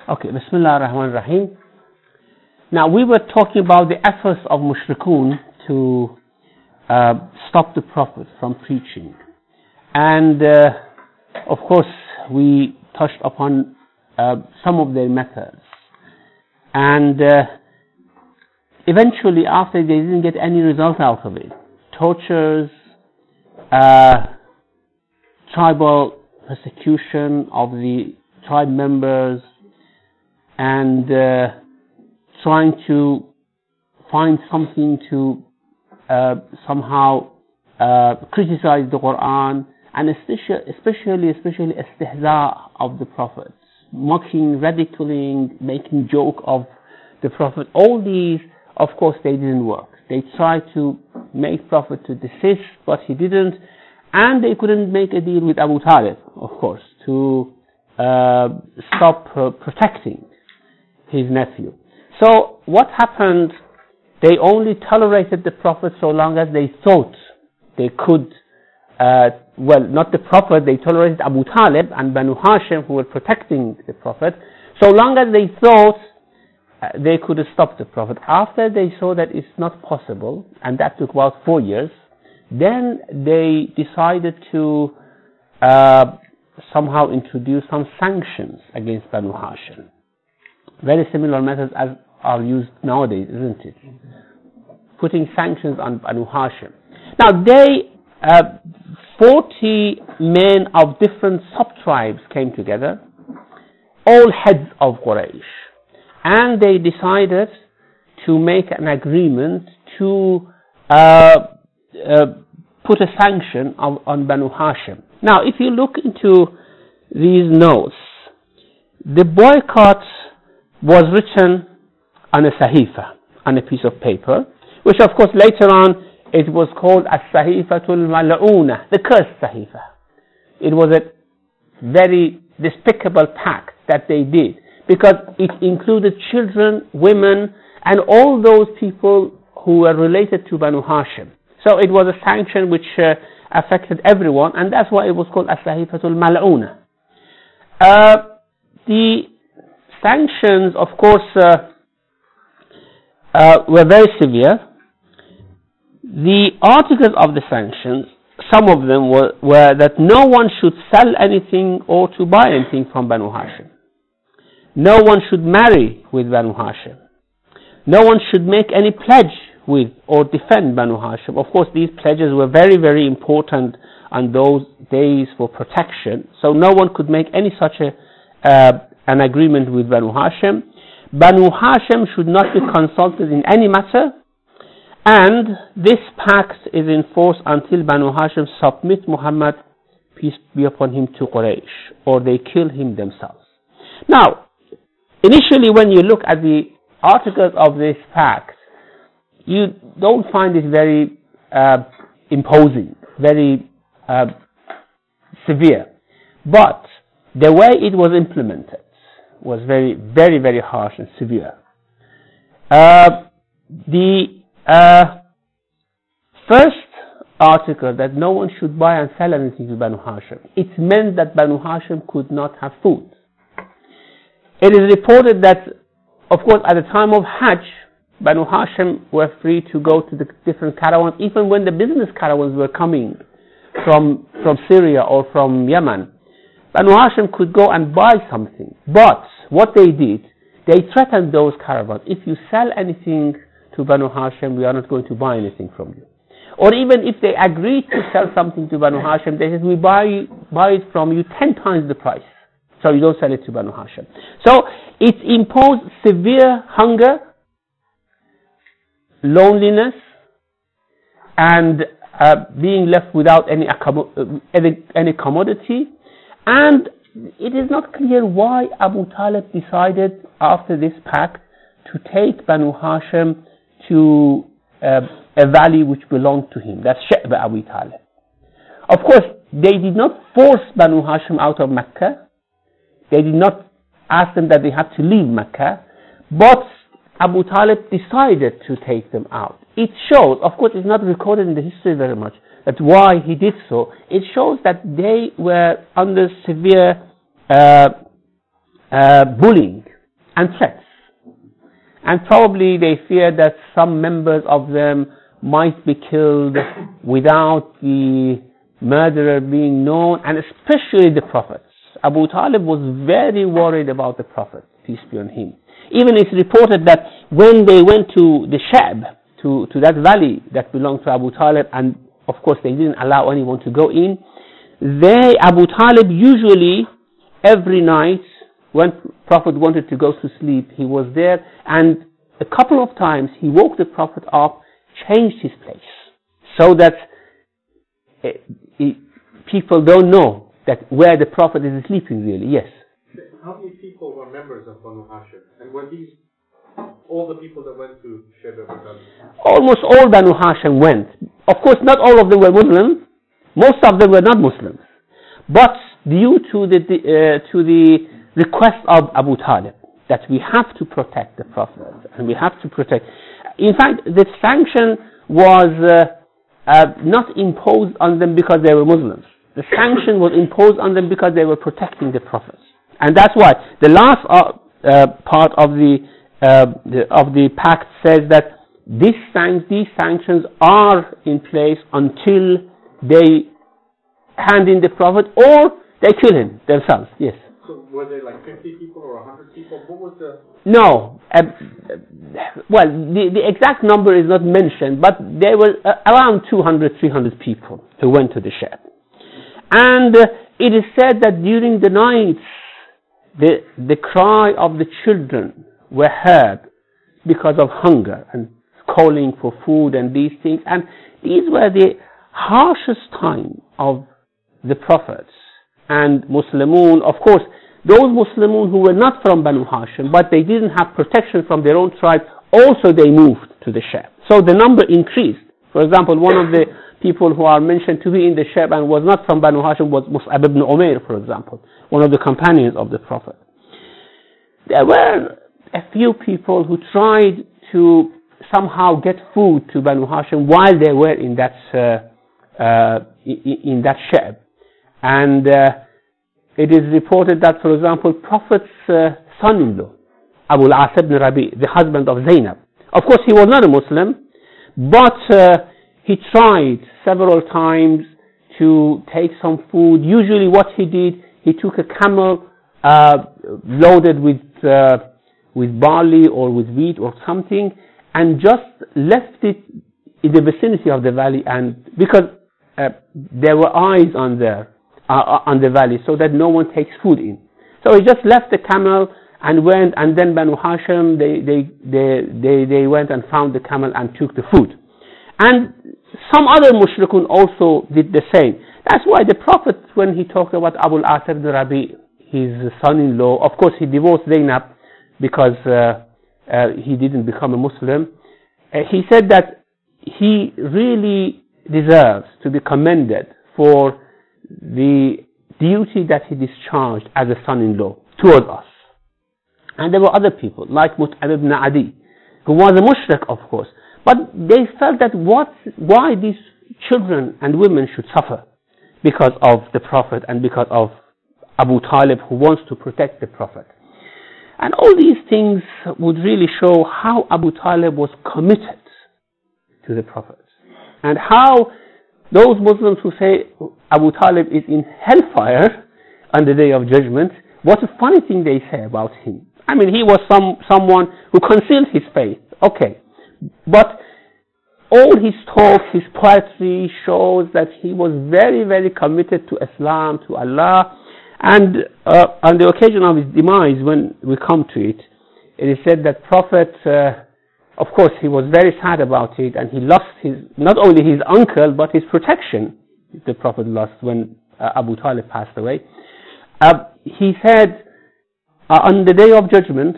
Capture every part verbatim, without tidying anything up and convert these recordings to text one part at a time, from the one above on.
Okay, Bismillah ar-Rahman ar-Rahim. Now we were talking about the efforts of mushrikun to uh, stop the Prophet from preaching. And uh, of course we touched upon uh, some of their methods. And uh, eventually after they didn't get any result out of it, tortures, uh, tribal persecution of the tribe members, and uh, trying to find something to uh, somehow uh, criticize the Quran, and especially, especially, especially istihza of the Prophet, mocking, ridiculing, making joke of the Prophet. All these, of course, they didn't work. They tried to make Prophet to desist, but he didn't, and they couldn't make a deal with Abu Talib, of course, to uh, stop uh, protecting his nephew. So what happened? They only tolerated the Prophet so long as they thought they could, uh, well, not the Prophet, they tolerated Abu Talib and Banu Hashim, who were protecting the Prophet, so long as they thought uh, they could stop the Prophet. After they saw that it's not possible, and that took about four years, then they decided to uh, somehow introduce some sanctions against Banu Hashim. Very similar methods as are used nowadays, isn't it? Putting sanctions on Banu Hashim. Now they, uh, forty men of different sub-tribes came together, all heads of Quraysh, and they decided to make an agreement to uh, uh, put a sanction of, on Banu Hashim. Now if you look into these notes, the boycott was written on a sahifa, on a piece of paper, which of course later on it was called as-sahifatul mal'una, the cursed sahifa. It was a very despicable pact that they did, because it included children, women, and all those people who were related to Banu Hashim. So it was a sanction which uh, affected everyone, and that's why it was called as-sahifatul mal'una. Uh, the sanctions, of course, uh, uh, were very severe. The articles of the sanctions, some of them were, were that no one should sell anything or to buy anything from Banu Hashim. No one should marry with Banu Hashim. No one should make any pledge with or defend Banu Hashim. Of course, these pledges were very, very important on those days for protection. So no one could make any such a uh, an agreement with Banu Hashim. Banu Hashim should not be consulted in any matter, and this pact is in force until Banu Hashim submit Muhammad, peace be upon him, to Quraysh, or they kill him themselves. Now, initially when you look at the articles of this pact, you don't find it very uh, imposing, very uh, severe, but the way it was implemented was very, very, very harsh and severe. Uh, the uh, first article, that no one should buy and sell anything to Banu Hashim, it meant that Banu Hashim could not have food. It is reported that, of course, at the time of Hajj, Banu Hashim were free to go to the different caravans, even when the business caravans were coming from, from Syria or from Yemen. Banu Hashim could go and buy something, but what they did, they threatened those caravans. If you sell anything to Banu Hashim, we are not going to buy anything from you. Or even if they agreed to sell something to Banu Hashim, they said, we buy, buy it from you ten times the price, so you don't sell it to Banu Hashim. So it imposed severe hunger, loneliness, and uh, being left without any, any, any commodity. And it is not clear why Abu Talib decided after this pact to take Banu Hashim to uh, a valley which belonged to him. That's She'b Abu Talib. Of course, they did not force Banu Hashim out of Mecca. They did not ask them that they had to leave Mecca. But Abu Talib decided to take them out. It shows, of course it's not recorded in the history very much, that why he did so. It shows that they were under severe uh, uh, bullying and threats. And probably they feared that some members of them might be killed without the murderer being known, and especially the prophets. Abu Talib was very worried about the Prophet, peace be on him. Even it's reported that when they went to the Sha'b, to, to that valley that belonged to Abu Talib, and of course they didn't allow anyone to go in, they, Abu Talib usually, every night, when Prophet wanted to go to sleep, he was there, and a couple of times he woke the Prophet up, changed his place, so that uh, he, people don't know that where the Prophet is sleeping really. Yes. How many people were members of Banu Hashim? And were these all the people that went to Sha'b? Almost all Banu Hashim went. Of course, not all of them were Muslims. Most of them were not Muslims. But due to the, uh, to the request of Abu Talib, that we have to protect the Prophet, and we have to protect. In fact, the sanction was uh, uh, not imposed on them because they were Muslims. The sanction was imposed on them because they were protecting the Prophet. And that's why the last uh, uh, part of the, uh, the of the pact says that these, san- these sanctions are in place until they hand in the Prophet or they kill him themselves. Yes. So were there like fifty people or one hundred people? What was the... No. Uh, well, the, the exact number is not mentioned, but there were uh, around two hundred, three hundred people who went to the Sha'b. And uh, it is said that during the nights, the, the cry of the children were heard because of hunger and calling for food and these things. And these were the harshest time of the prophets and Muslimun. Of course, those Muslimun who were not from Banu Hashim, but they didn't have protection from their own tribe, also they moved to the Sha'b. So the number increased. For example, one of the people who are mentioned to be in the Sha'b and was not from Banu Hashim was Mus'ab ibn Umair, for example, one of the companions of the Prophet. There were a few people who tried to somehow get food to Banu Hashim while they were in that uh, uh, in, in that Sha'b. And uh, it is reported that, for example, Prophet's uh, son-in-law, Abu al-As ibn Rabi, the husband of Zainab, of course he was not a Muslim, but uh, he tried several times to take some food. Usually what he did, he took a camel uh, loaded with uh, with barley or with wheat or something, and just left it in the vicinity of the valley, and because uh, there were eyes on there uh, on the valley, so that no one takes food in. So he just left the camel and went, and then Banu Hashim, they they they they, they went and found the camel and took the food. And some other mushrikun also did the same. That's why the Prophet, when he talked about Abu al-As ibn Rabi, his son-in-law, of course he divorced Zainab because uh, uh, he didn't become a Muslim. Uh, he said that he really deserves to be commended for the duty that he discharged as a son-in-law towards us. And there were other people, like Mut'ab ibn Adi, who was a mushrik, of course. But they felt that what, why these children and women should suffer because of the Prophet and because of Abu Talib, who wants to protect the Prophet. And all these things would really show how Abu Talib was committed to the Prophet. And how those Muslims who say Abu Talib is in hellfire on the Day of Judgment, what a funny thing they say about him. I mean, he was some someone who concealed his faith. Okay. But all his talks, his poetry shows that he was very, very committed to Islam, to Allah. And uh, on the occasion of his demise, when we come to it, it is said that Prophet, uh, of course, he was very sad about it, and he lost his, not only his uncle, but his protection, the Prophet lost when uh, Abu Talib passed away. Uh, he said, uh, on the Day of Judgment,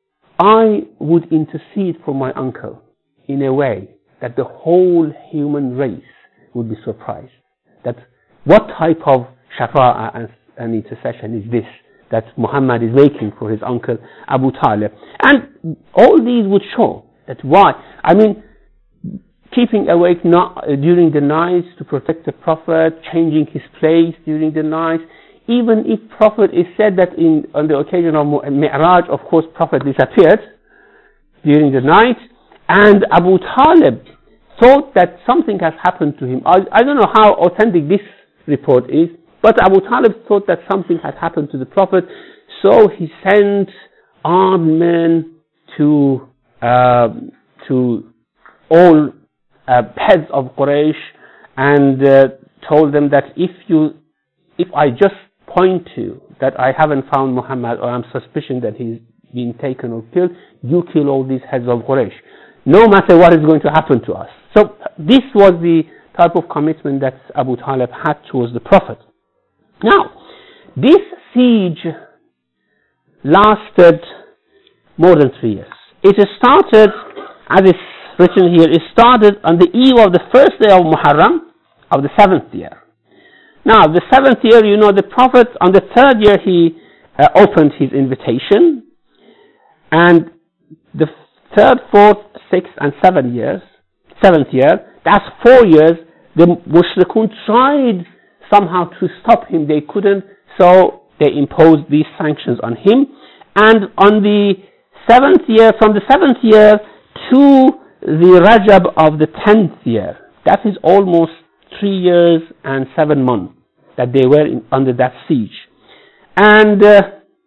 I would intercede for my uncle in a way that the whole human race would be surprised. That what type of shafa'ah and, and intercession is this that Muhammad is making for his uncle Abu Talib. And all these would show that why. I mean, keeping awake not, uh, during the nights to protect the Prophet, changing his place during the night. even if Prophet is said that in, on the occasion of Mi'raj, of course, Prophet disappeared during the night, and Abu Talib thought that something has happened to him. I, I don't know how authentic this report is, but Abu Talib thought that something had happened to the Prophet, so he sent armed men to uh, to all uh, heads of Quraysh and uh, told them that if you, if I just point to that I haven't found Muhammad, or I'm suspicion that he's been taken or killed, you kill all these heads of Quraysh, no matter what is going to happen to us. So this was the type of commitment that Abu Talib had towards the Prophet. Now, this siege lasted more than three years. It started, as is written here, it started on the eve of the first day of Muharram of the seventh year. Now, the seventh year, you know, the Prophet, on the third year, he uh, opened his invitation, and the third, fourth, sixth, and seventh years, seventh year, that's four years, the Mushrikun tried somehow to stop him. They couldn't, so they imposed these sanctions on him. And on the seventh year, from the seventh year to the Rajab of the tenth year, that is almost three years and seven months that they were in, under that siege. And uh,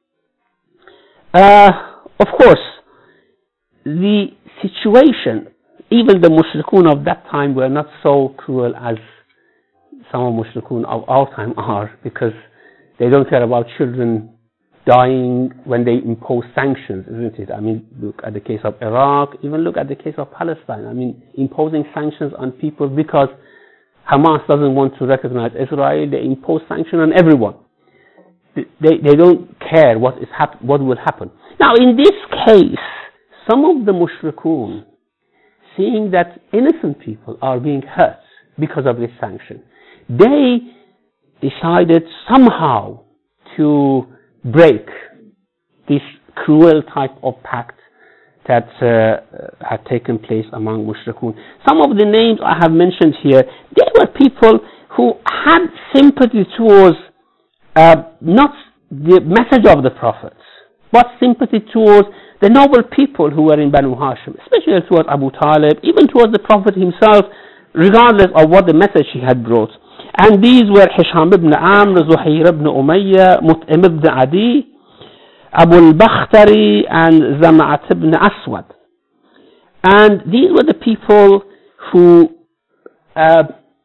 uh, of course, the situation, even the Mushrikun of that time were not so cruel as some of Mushrikun of our time are, because they don't care about children dying when they impose sanctions, isn't it? I mean, look at the case of Iraq, even look at the case of Palestine. I mean, imposing sanctions on people because Hamas doesn't want to recognize Israel, they impose sanctions on everyone. They, they don't care what is hap- what will happen. Now, in this case, some of the Mushrikun, seeing that innocent people are being hurt because of this sanction, they decided somehow to break this cruel type of pact that uh, had taken place among Mushrikun. Some of the names I have mentioned here, they were people who had sympathy towards uh, not the message of the prophets, but sympathy towards the noble people who were in Banu Hashim, especially towards Abu Talib, even towards the Prophet himself, regardless of what the message he had brought. And these were Hisham ibn Amr, Zuhair ibn Umayyah, Mut'im ibn Adi, Abu al-Bakhtari, and Zam'at ibn Aswad. And these were the people who uh,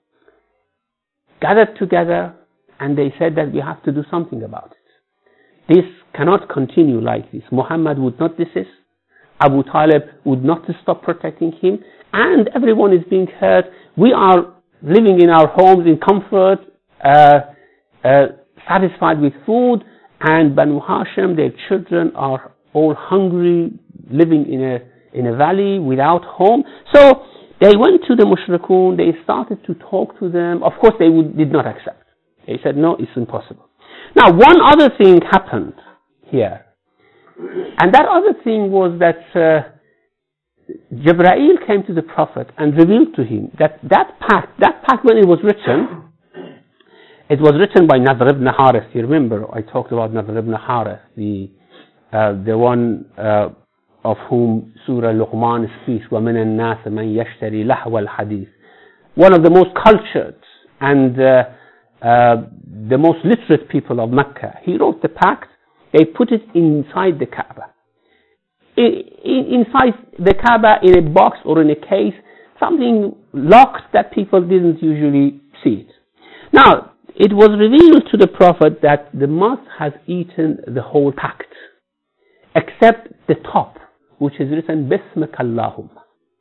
gathered together, and they said that we have to do something about it. This cannot continue like this. Muhammad would not desist. Abu Talib would not stop protecting him, and everyone is being hurt. We are living in our homes in comfort, uh, uh, satisfied with food, and Banu Hashim, their children, are all hungry, living in a in a valley without home. So they went to the Mushrikun, they started to talk to them. Of course, they would, did not accept. They said, no, it's impossible. Now, one other thing happened here, and that other thing was that uh, Jibreel came to the Prophet and revealed to him that that pact, that pact when it was written, it was written by Nadr ibn Harith. You remember, I talked about Nadr ibn Harith, the uh, the one uh, of whom Surah Luqman speaks, وَمِنَ النَّاسِ مَنْ يَشْتَرِي لَهْوَ الْحَدِيثِ. One of the most cultured and uh, uh, the most literate people of Mecca. He wrote the pact. They put it inside the Kaaba. Inside the Kaaba, in a box or in a case, something locked that people didn't usually see it. Now, it was revealed to the Prophet that the moth has eaten the whole pact, except the top, which is written Bismika Allahumma.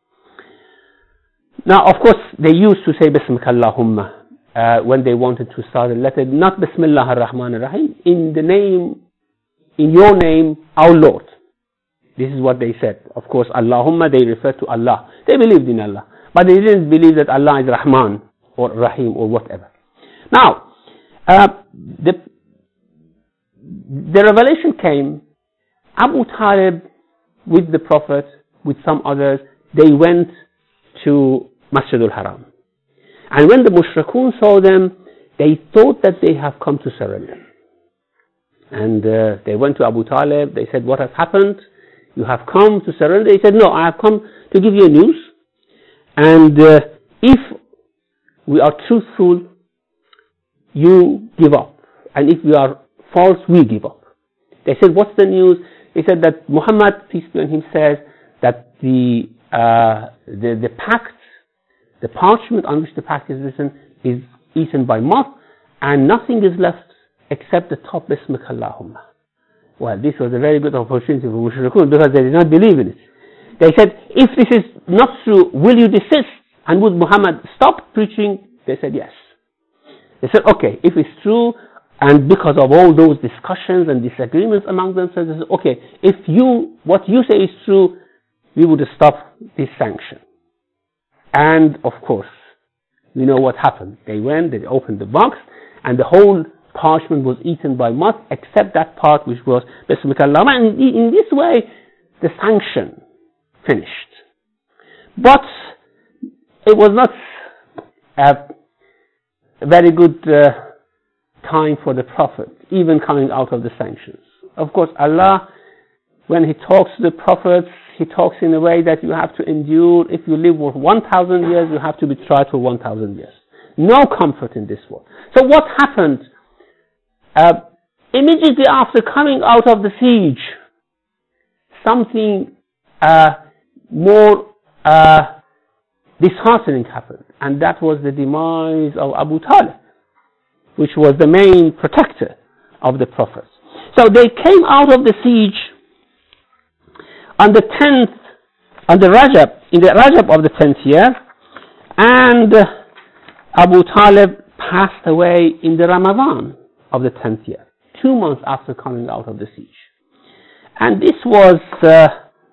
Now, of course, they used to say Bismika Allahumma uh, when they wanted to start a letter, not Bismillah ar-Rahman ar-Rahim, in the name, in your name, our Lord. This is what they said. Of course, Allahumma, they refer to Allah. They believed in Allah, but they didn't believe that Allah is Rahman or Rahim or whatever. Now, uh, the, the revelation came. Abu Talib with the Prophet, with some others, they went to Masjid al-Haram. And when the Mushrikun saw them, they thought that they have come to surrender. And uh, they went to Abu Talib. They said, what has happened? You have come to surrender? He said, no, I have come to give you news. And uh, if we are truthful, you give up. And if we are false, we give up. They said, what's the news? He said that Muhammad, peace be on him, says that the, uh, the, the pact, the parchment on which the pact is written is eaten by moth, and nothing is left except the top, Bismika Allahumma. Well, this was a very good opportunity for Mushrikun because they did not believe in it. They said, if this is not true, will you desist? And would Muhammad stop preaching? They said, yes. They said, okay, if it's true, and because of all those discussions and disagreements among themselves, they said, okay, if you, what you say is true, we would stop this sanction. And of course, we know what happened. They went, they opened the box, and the whole parchment was eaten by moth, except that part which was Bismika Allahumma. And in this way, the sanction finished. But it was not a very good uh, time for the Prophet, even coming out of the sanctions. Of course, Allah, when He talks to the Prophets, He talks in a way that you have to endure. If you live for one thousand years, you have to be tried for one thousand years. No comfort in this world. So what happened? Uh, immediately after coming out of the siege, something uh, more uh, disheartening happened, and that was the demise of Abu Talib, which was the main protector of the Prophet. So they came out of the siege on the tenth, on the Rajab, in the Rajab of the tenth year, and uh, Abu Talib passed away in the Ramadan of the tenth year, two months after coming out of the siege. And this was uh,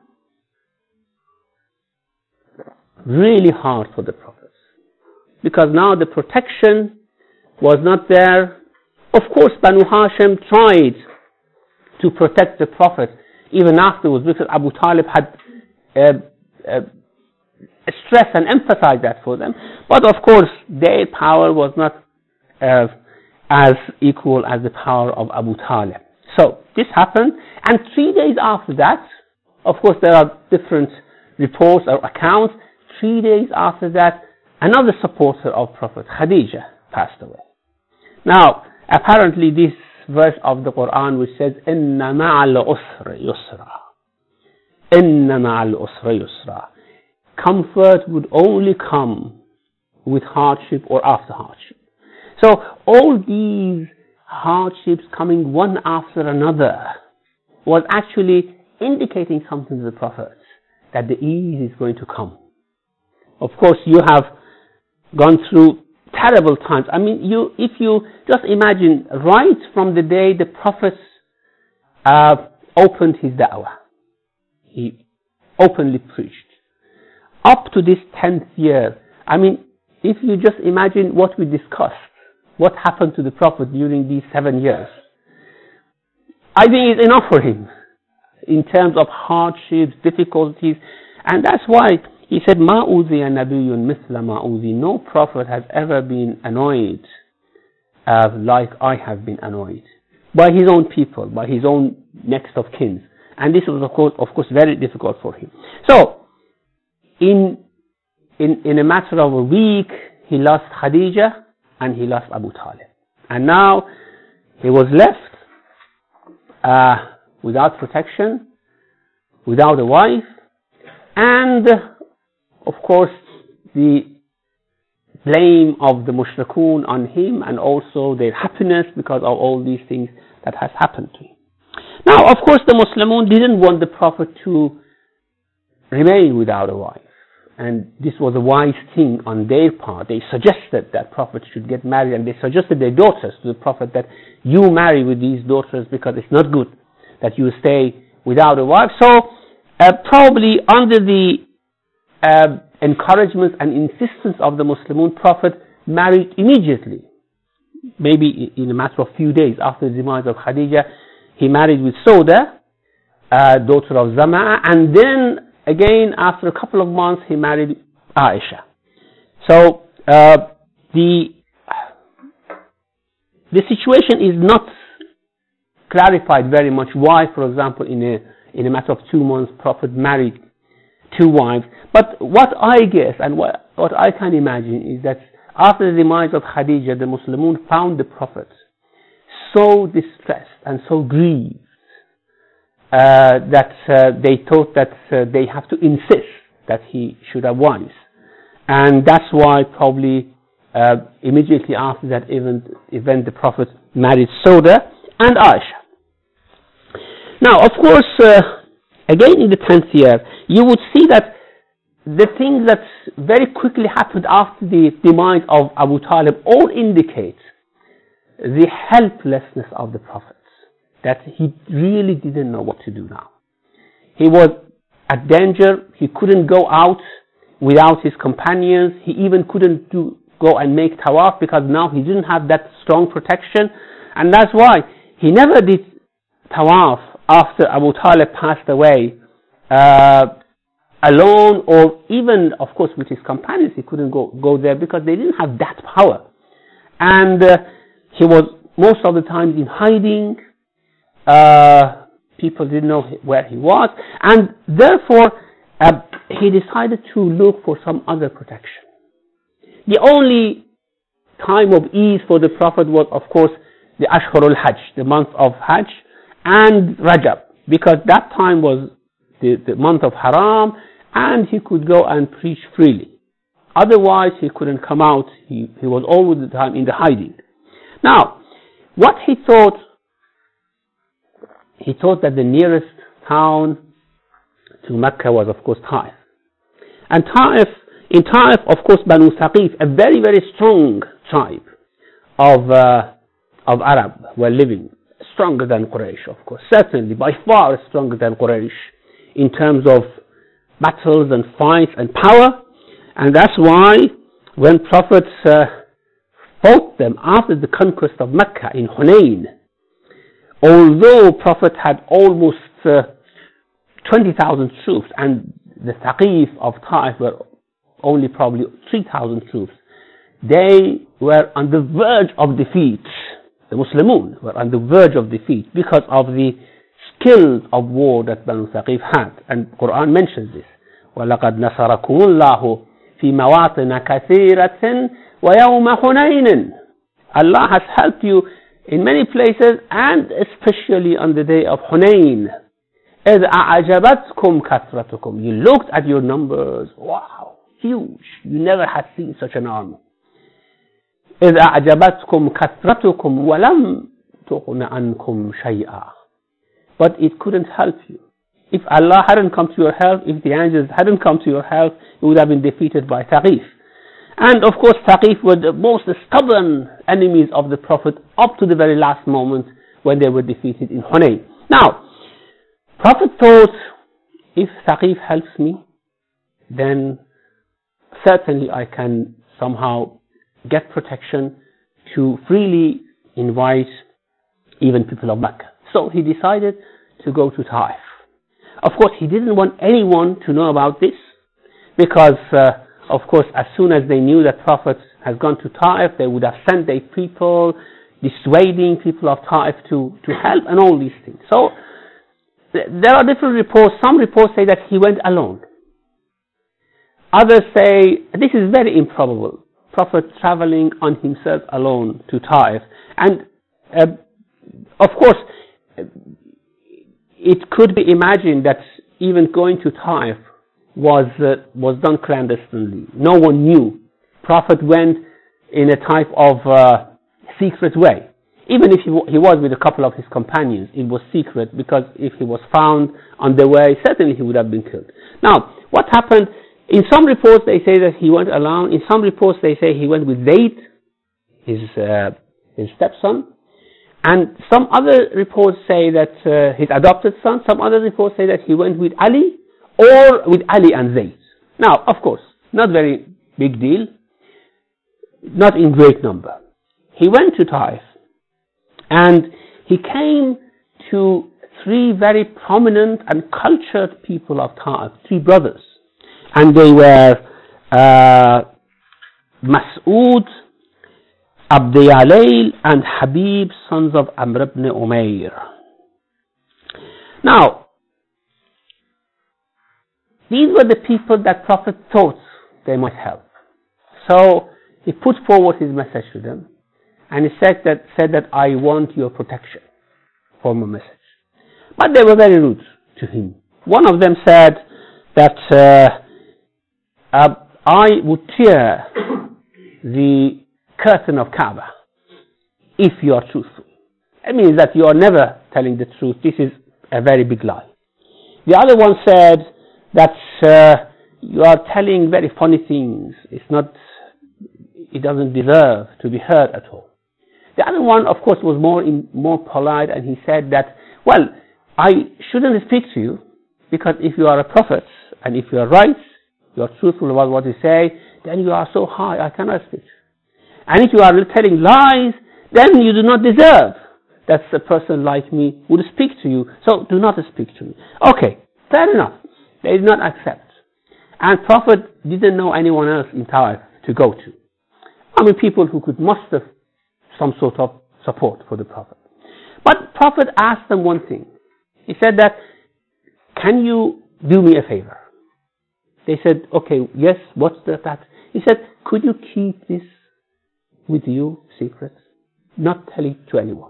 really hard for the Prophet, because now the protection was not there. Of course, Banu Hashim tried to protect the Prophet even afterwards, because Abu Talib had uh, uh, stressed and emphasized that for them. But of course, their power was not uh, as equal as the power of Abu Talib. So this happened, and three days after that, of course there are different reports or accounts, three days after that, another supporter of Prophet, Khadija, passed away. Now, apparently this verse of the Quran which says, إِنَّ مَعَ الْعُسْرِ يُسْرًا إِنَّ مَعَ الْعُسْرِ يُسْرًا. Comfort would only come with hardship or after hardship. So all these hardships coming one after another was actually indicating something to the Prophet, that the ease is going to come. Of course, you have gone through terrible times. I mean, you, if you just imagine, right from the day the Prophet uh, opened his da'wah, he openly preached, up to this tenth year, I mean, if you just imagine what we discussed, what happened to the Prophet during these seven years, I think it's enough for him in terms of hardships, difficulties, and that's why he said, مَا أُوذِيَ نَبِيٌّ مِثْلَ مَا أُوذِي. No prophet has ever been annoyed uh, like I have been annoyed by his own people, by his own next of kin. And this was, of course, of course, very difficult for him. So, in in in a matter of a week, he lost Khadija and he lost Abu Talib, and now he was left uh, without protection, without a wife, and of course, the blame of the mushrikun on him, and also their happiness because of all these things that has happened to him. Now, of course, the Muslimun didn't want the Prophet to remain without a wife, and this was a wise thing on their part. They suggested that Prophet should get married, and they suggested their daughters to the Prophet that you marry with these daughters because it's not good that you stay without a wife. So, uh, probably under the Uh, encouragement and insistence of the Muslimun, Prophet married immediately. Maybe in a matter of few days after the demise of Khadija, he married with Sauda, uh, daughter of Zama'a, and then again after a couple of months he married Aisha. So uh, the the situation is not clarified very much why, for example, in a in a matter of two months, Prophet married two wives. But what I guess and what, what I can imagine is that after the demise of Khadija, the Muslimun found the Prophet so distressed and so grieved uh, that uh, they thought that uh, they have to insist that he should have wives. And that's why probably uh, immediately after that event, event, the Prophet married Sauda and Aisha. Now, of course, uh, again in the tenth year, you would see that the things that very quickly happened after the demise of Abu Talib all indicate the helplessness of the Prophet, that he really didn't know what to do now. He was at danger. He couldn't go out without his companions. He even couldn't do, go and make tawaf because now he didn't have that strong protection. And that's why he never did tawaf after Abu Talib passed away uh, alone, or even, of course, with his companions. He couldn't go, go there because they didn't have that power. And uh, he was most of the time in hiding. Uh, people didn't know where he was. And therefore, uh, he decided to look for some other protection. The only time of ease for the Prophet was, of course, the Ashhurul Hajj, the month of Hajj, and Rajab, because that time was the, the month of Haram, and he could go and preach freely. Otherwise, he couldn't come out. He, he was all the time in the hiding. Now, what he thought, he thought that the nearest town to Mecca was, of course, Taif. And Taif, in Taif, of course, Banu Saqif, a very, very strong tribe of uh, of Arab were living, stronger than Quraysh, of course, certainly, by far stronger than Quraysh in terms of battles and fights and power. And that's why when Prophet uh, fought them after the conquest of Mecca in Hunayn, although Prophet had almost uh, twenty thousand troops and the Thaqif of Taif were only probably three thousand troops, they were on the verge of defeat. The Muslimun were on the verge of defeat because of the skills of war that Banu Saqif had. And Quran mentions this. وَلَقَدْ نَصَرَكُمُ اللَّهُ فِي مَوَاطِنَ كَثِيرَةٍ وَيَوْمَ حُنَيْنٍ. Allah has helped you in many places, and especially on the day of Hunayn. إِذْ أَعْجَبَتْكُمْ كَثْرَتُكُمْ. You looked at your numbers. Wow, huge. You never had seen such an army. إِذْ أَعْجَبَتْكُمْ كَثْرَتُكُمْ وَلَمْ تُغْنَ عَنْكُمْ شَيْئًا. But it couldn't help you. If Allah hadn't come to your help, if the angels hadn't come to your help, you would have been defeated by Thaqif. And of course, Thaqif were the most stubborn enemies of the Prophet up to the very last moment when they were defeated in Hunayn. Now, Prophet thought, if Thaqif helps me, then certainly I can somehow get protection to freely invite even people of Mecca. So he decided to go to Taif. Of course, he didn't want anyone to know about this, because uh, of course, as soon as they knew that Prophet has gone to Taif, they would have sent their people, dissuading people of Taif to, to help and all these things. So th- there are different reports. Some reports say that he went alone. Others say this is very improbable. Prophet traveling on himself alone to Taif. And uh, of course, it could be imagined that even going to Taif was uh, was done clandestinely. No one knew. Prophet went in a type of uh, secret way. Even if he, w- he was with a couple of his companions, it was secret, because if he was found on the way, certainly he would have been killed. Now, what happened? In some reports they say that he went alone. In some reports they say he went with Zayd, his uh, his stepson. And some other reports say that uh, his adopted son. Some other reports say that he went with Ali, or with Ali and Zayd. Now, of course, not very big deal, not in great number. He went to Taif, and he came to three very prominent and cultured people of Taif, three brothers. And they were uh, Mas'ud, Abd Yalayl, and Habib, sons of Amr ibn Umayr. Now, these were the people that Prophet thought they might help. So he put forward his message to them, and he said that, said that I want your protection for my message. But they were very rude to him. One of them said that uh, uh, I would tear the curtain of Kaaba if you are truthful. It means that you are never telling the truth. This is a very big lie. The other one said that uh, you are telling very funny things. It's not, it doesn't deserve to be heard at all. The other one, of course, was more in, more polite, and he said that, well, I shouldn't speak to you, because if you are a prophet, and if you are right, you are truthful about what you say, then you are so high, I cannot speak. And if you are telling lies, then you do not deserve that a person like me would speak to you, so do not speak to me. Okay, fair enough. They did not accept. And Prophet didn't know anyone else in Taif to go to. I mean, people who could muster some sort of support for the Prophet. But Prophet asked them one thing. He said that, can you do me a favor? They said, okay, yes, what's that? He said, could you keep this with you, secret? Not tell it to anyone.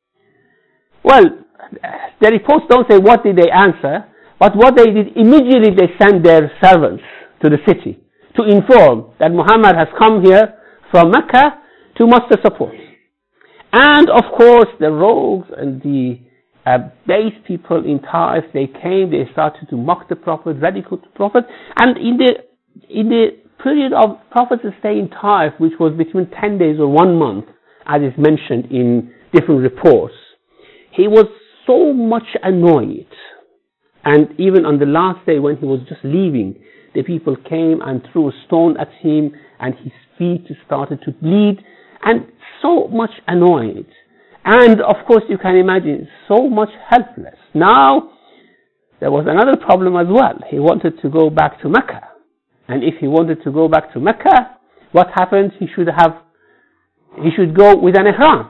Well, the reports don't say what did they answer, but what they did, immediately they sent their servants to the city to inform that Muhammad has come here from Mecca to muster support. And of course, the rogues and the uh, base people in Taif, they came, they started to mock the Prophet, ridicule the Prophet. And in the in the period of Prophet's stay in Taif, which was between ten days or one month, as is mentioned in different reports, he was so much annoyed. And even on the last day when he was just leaving, the people came and threw a stone at him, and his feet started to bleed, and so much annoyed. And of course you can imagine, so much helpless. Now, there was another problem as well. He wanted to go back to Mecca. And if he wanted to go back to Mecca, what happened? He should have, he should go with an ihram.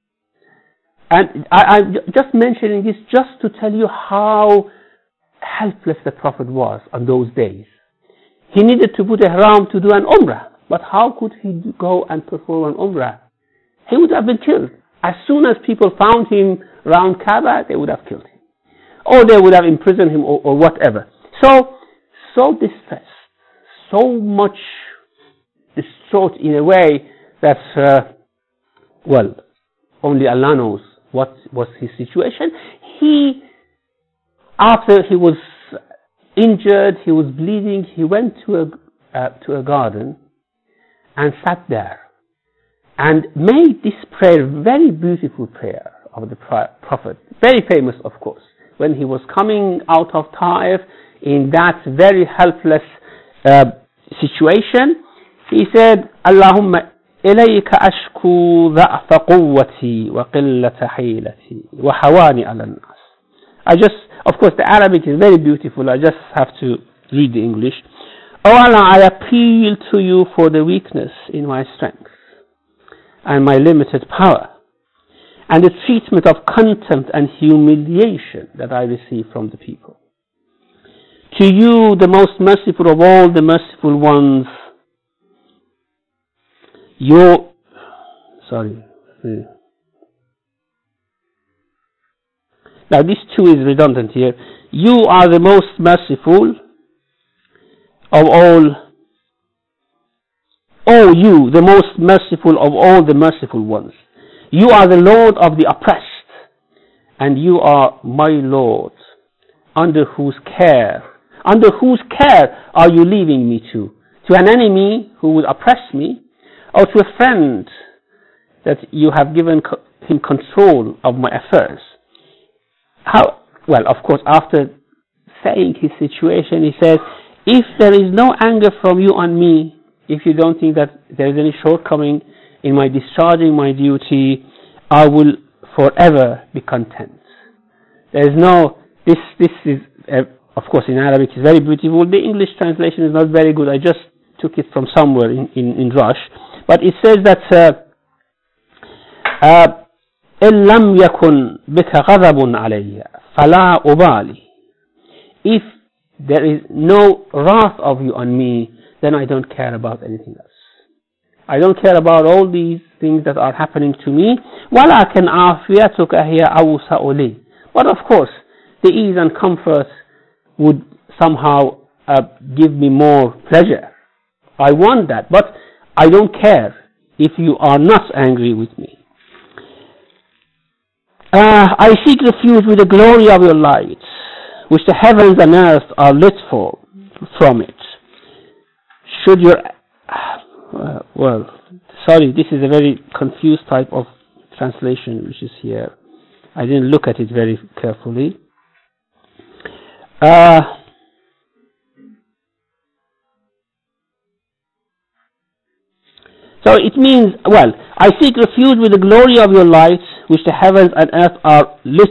And I, I'm just mentioning this just to tell you how helpless the Prophet was on those days. He needed to put ihram to do an umrah. But how could he go and perform an umrah? He would have been killed. As soon as people found him around Kaaba, they would have killed him. Or they would have imprisoned him or, or whatever. So, so distressed, so much distraught in a way that, uh, well, only Allah knows what was his situation. He, after he was injured, he was bleeding, he went to a, uh, to a garden and sat there and made this prayer, very beautiful prayer of the Prophet, very famous of course, when he was coming out of Taif in that very helpless uh, situation. He said, Allahumma ilayka ashku dha'fa quwwati wa qillata hilati wa hawani ala nas. I just, of course the Arabic is very beautiful, I just have to read the English. O Allah, I appeal to you for the weakness in my strength and my limited power, and the treatment of contempt and humiliation that I receive from the people. To you, the most merciful of all the merciful ones, your, sorry, now this too is redundant here. You are the most merciful of all, O you, the most merciful of all the merciful ones. You are the Lord of the oppressed, and you are my Lord, under whose care, under whose care are you leaving me to? To an enemy who would oppress me, or to a friend that you have given co- him control of my affairs? How? Well, of course, after saying his situation, he says, if there is no anger from you on me, if you don't think that there is any shortcoming in my discharging my duty, I will forever be content. There is no, this this is, uh, of course in Arabic is very beautiful. The English translation is not very good. I just took it from somewhere in, in, in Rush. But it says that, uh, uh, إن لم يكن بك غضب علي فلا أبالي. If there is no wrath of you on me, then I don't care about anything else. I don't care about all these things that are happening to me. ولكن عافيتك هي أوسع لي. But of course, the ease and comfort would somehow uh, give me more pleasure. I want that, but I don't care if you are not angry with me. Uh, I seek refuge with the glory of your light, which the heavens and earth are lit for, from it. Should your... Uh, well, sorry, this is a very confused type of translation which is here. I didn't look at it very carefully. Uh, so it means, well, I seek refuge with the glory of your light, which the heavens and earth are lit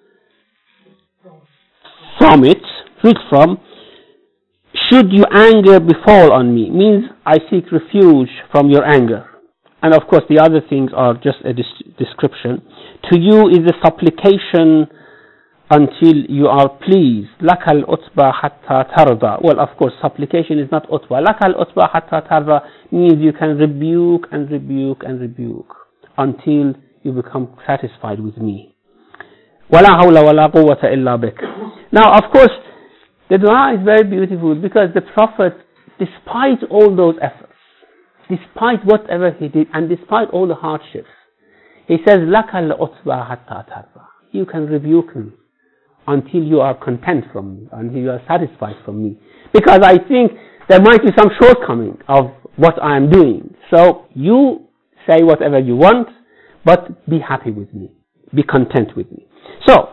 from it, lit from. Should your anger befall on me, means I seek refuge from your anger. And of course the other things are just a dis- description. To you is the supplication until you are pleased. لَكَ الْأُتْبَى حَتَّى تَرْضَى. Well, of course, supplication is not utba. لَكَ الْأُتْبَى حَتَّى تَرْضَى means you can rebuke and rebuke and rebuke until you become satisfied with me. وَلَا حَوْلَ وَلَا قُوَّةَ إِلَّا بِكَ. Now, of course, the dua is very beautiful because the Prophet, despite all those efforts, despite whatever he did, and despite all the hardships, he says, لَكَ الْأُتْبَى حَتَّى تَرْضَى. You can rebuke me until you are content from me, until you are satisfied from me. Because I think there might be some shortcoming of what I am doing. So you say whatever you want, but be happy with me. Be content with me. So,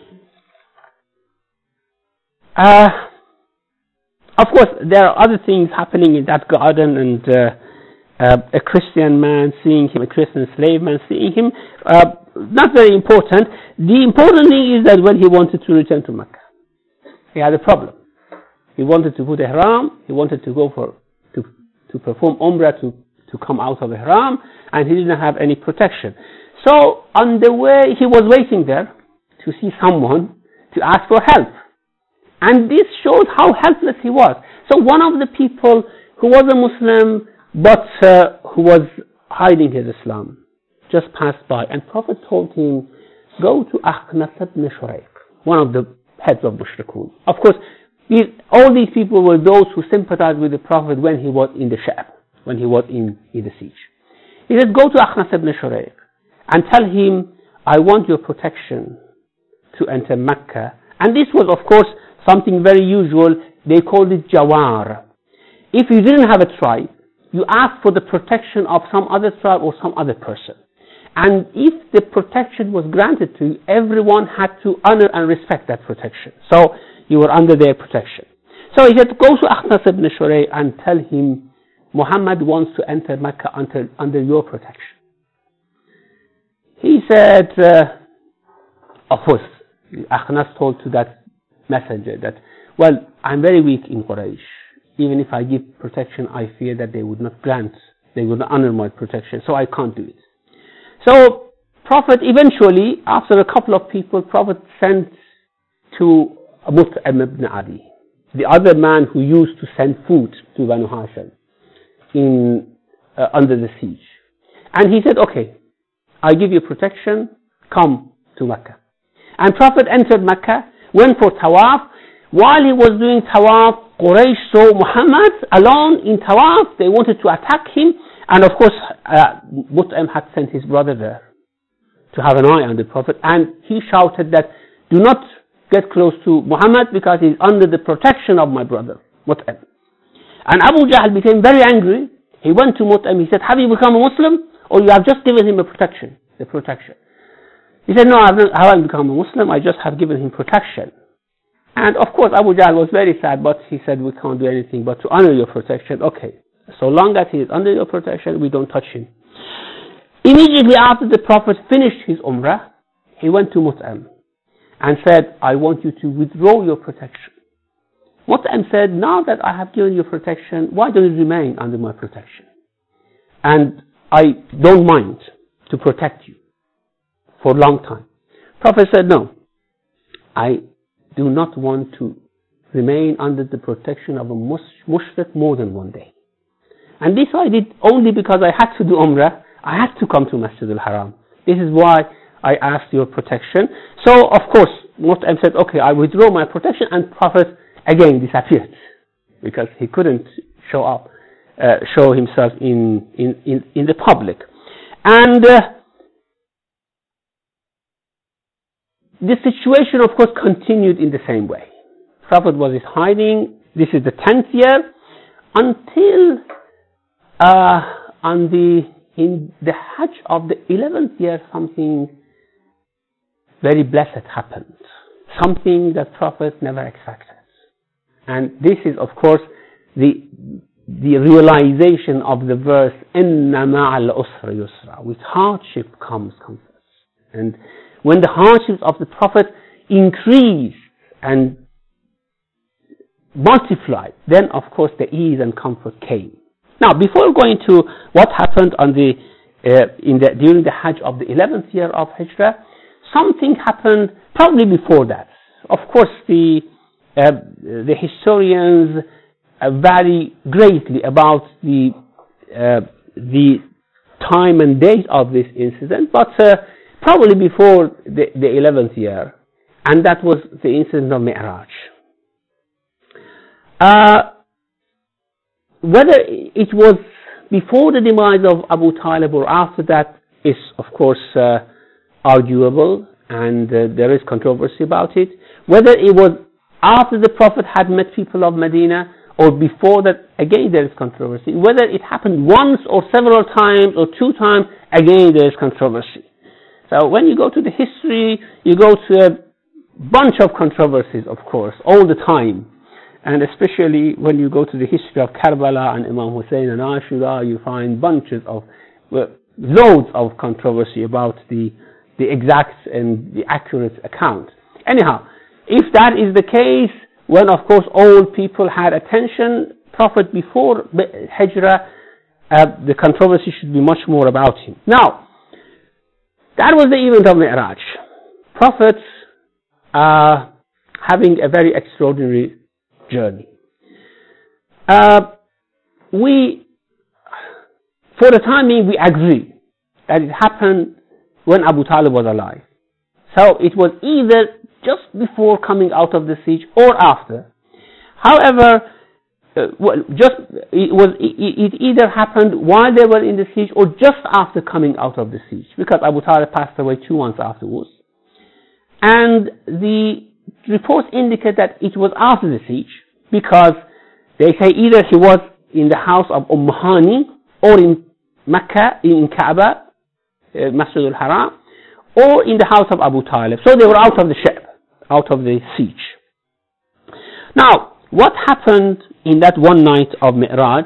uh, of course, there are other things happening in that garden, and uh, uh, a Christian man seeing him, a Christian slave man seeing him, uh, not very important. The important thing is that when he wanted to return to Mecca, he had a problem. He wanted to put ihram, he wanted to go for, to, to perform umrah, to, to come out of ihram, and he didn't have any protection. So, on the way, he was waiting there to see someone to ask for help. And this shows how helpless he was. So one of the people who was a Muslim, but uh, who was hiding his Islam, just passed by, and Prophet told him, go to Akhnas ibn Shurayq, one of the heads of Mushrikun. Of course, these, all these people were those who sympathized with the Prophet when he was in the Sha'b, when he was in, in the siege. He said, go to Akhnas ibn Shurayq and tell him, I want your protection to enter Mecca. And this was, of course, something very usual. They called it Jawar. If you didn't have a tribe, you asked for the protection of some other tribe or some other person. And if the protection was granted to you, everyone had to honor and respect that protection. So you were under their protection. So he said, go to Akhnas ibn Shurayq and tell him, Muhammad wants to enter Mecca under, under your protection. He said, uh, of course, Akhnas told to that messenger that, well, I'm very weak in Quraysh. Even if I give protection, I fear that they would not grant, they would not honor my protection, so I can't do it. So, Prophet eventually, after a couple of people, Prophet sent to Mut'im ibn Adi, the other man who used to send food to Banu Hashim in, uh, under the siege. And he said, okay, I give you protection, come to Mecca. And Prophet entered Mecca, went for Tawaf. While he was doing Tawaf, Quraysh saw Muhammad alone in Tawaf. They wanted to attack him. And of course, uh, Mut'im had sent his brother there to have an eye on the Prophet. And he shouted that, do not get close to Muhammad because he's under the protection of my brother, Mut'im. And Abu Jahl became very angry. He went to Mut'im. He said, have you become a Muslim? Or you have just given him a protection, the protection. He said, no, I haven't become a Muslim. I just have given him protection. And of course, Abu Jahl was very sad, but he said, we can't do anything but to honor your protection. Okay, so long as he is under your protection, we don't touch him. Immediately after the Prophet finished his Umrah, he went to Mut'im and said, I want you to withdraw your protection. Mut'im said, now that I have given you protection, why don't you remain under my protection? And I don't mind to protect you for a long time. Prophet said, no, I do not want to remain under the protection of a mushrik more than one day. And this I did only because I had to do Umrah. I had to come to Masjid al-Haram. This is why I asked your protection. So, of course, Mut'im said, okay, I withdraw my protection, and Prophet again disappeared because he couldn't show up, uh, show himself in, in, in, in the public. And uh, the situation, of course, continued in the same way. Prophet was hiding. This is the tenth year until uh, on the in the Hajj of the eleventh year, something very blessed happened. Something that Prophet never expected. And this is, of course, the the realization of the verse, "Inna ma'al usri yusra." With hardship comes comfort. And when the hardships of the Prophet increased and multiplied, then of course the ease and comfort came. Now, before going to what happened on the uh, in the during the Hajj of the eleventh year of Hijrah, something happened probably before that. Of course, the uh, the historians uh, vary greatly about the uh, the time and date of this incident, but uh, probably before the, the eleventh year, and that was the incident of Mi'raj. Uh, whether it was before the demise of Abu Talib or after that is, of course, uh, arguable, and uh, there is controversy about it. Whether it was after the Prophet had met people of Medina or before that, again there is controversy. Whether it happened once or several times or two times, again there is controversy. So when you go to the history, you go to a bunch of controversies, of course, all the time. And especially when you go to the history of Karbala and Imam Hussein and Ashura, you find bunches of, well, loads of controversy about the, the exact and the accurate account. Anyhow, if that is the case, when of course all people had attention, Prophet before Hijrah, uh, the controversy should be much more about him. Now, that was the event of Mi'raj. Prophet uh, having a very extraordinary journey. Uh, we, for the time being, we agree that it happened when Abu Talib was alive. So it was either just before coming out of the siege or after. However, uh, well, just it was it, it either happened while they were in the siege or just after coming out of the siege, because Abu Talib passed away two months afterwards. And the reports indicate that it was after the siege, because they say either he was in the house of Umm Hani or in Mecca, in Kaaba, uh, Masjid al-Haram, or in the house of Abu Talib. So they were out of the ship, out of the siege. Now, what happened in that one night of Mi'raj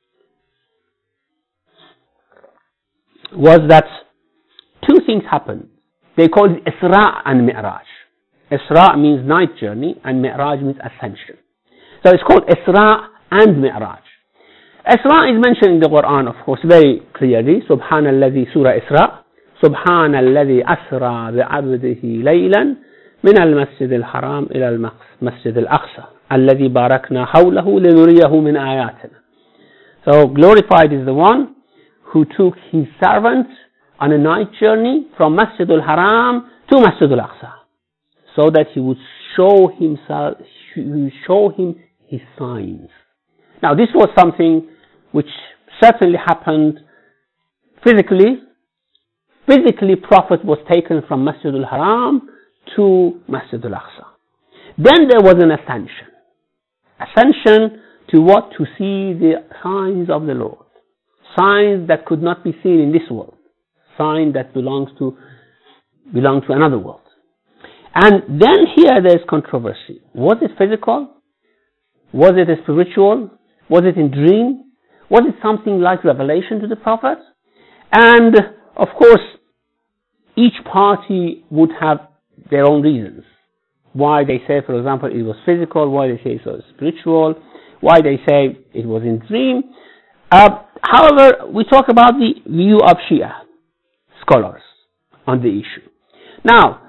was that two things happened. They called it Isra and Mi'raj. Isra means night journey and Mi'raj means ascension. So it's called Isra and Mi'raj. Isra is mentioned in the Quran, of course, very clearly. Subhanalladhi Surah Isra. Subhanalladhi Asra bi'abdihi laylan min al-Masjid al-Haram ila al-Masjid al-Aqsa alladhi barakna hawlahu linuriyahu min ayatina. So glorified is the one who took his servant on a night journey from Masjid al-Haram to Masjid al-Aqsa, so that he would show himself, show him his signs. Now, this was something which certainly happened physically. Physically, Prophet was taken from Masjid al-Haram to Masjid al-Aqsa. Then there was an ascension. Ascension to what? To see the signs of the Lord. Signs that could not be seen in this world. Sign that belongs to belong to another world. And then here there is controversy. Was it physical? Was it a spiritual? Was it in dream? Was it something like revelation to the Prophet? And of course, each party would have their own reasons. Why they say, for example, it was physical, why they say it was spiritual, why they say it was in dream. Uh, however, we talk about the view of Shia scholars on the issue. Now,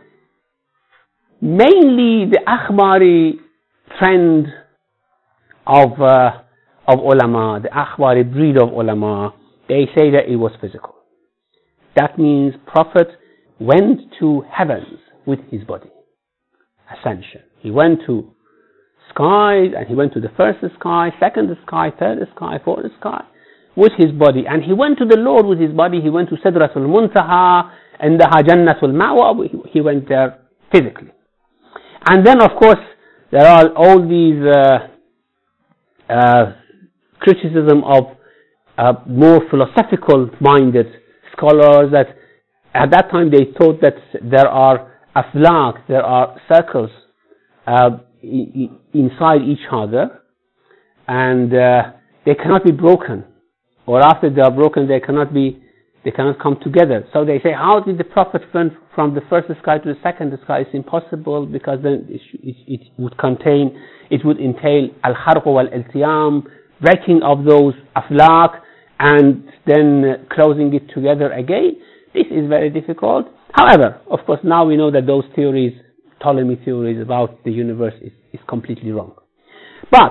mainly the Akhbari trend of uh, of ulama, the Akhbari breed of ulama, they say that it was physical. That means Prophet went to heavens with his body. Ascension. He went to skies, and he went to the first sky, second sky, third sky, fourth sky with his body. And he went to the Lord with his body. He went to Sidratul Muntaha and the Jannatul Ma'wa. He went there physically. And then, of course, there are all these uh, uh, criticism of uh, more philosophical-minded scholars that at that time they thought that there are aflaq, there are circles uh, I- inside each other, and uh, they cannot be broken, or after they are broken, they cannot be, they cannot come together. So they say, how did the Prophet went from the first sky to the second sky? It's impossible, because then it, it, it would contain, it would entail al-kharq wal-iltiyam, breaking of those aflaq, and then uh, closing it together again. This is very difficult. However, of course, now we know that those theories, Ptolemy theories about the universe is, is completely wrong. But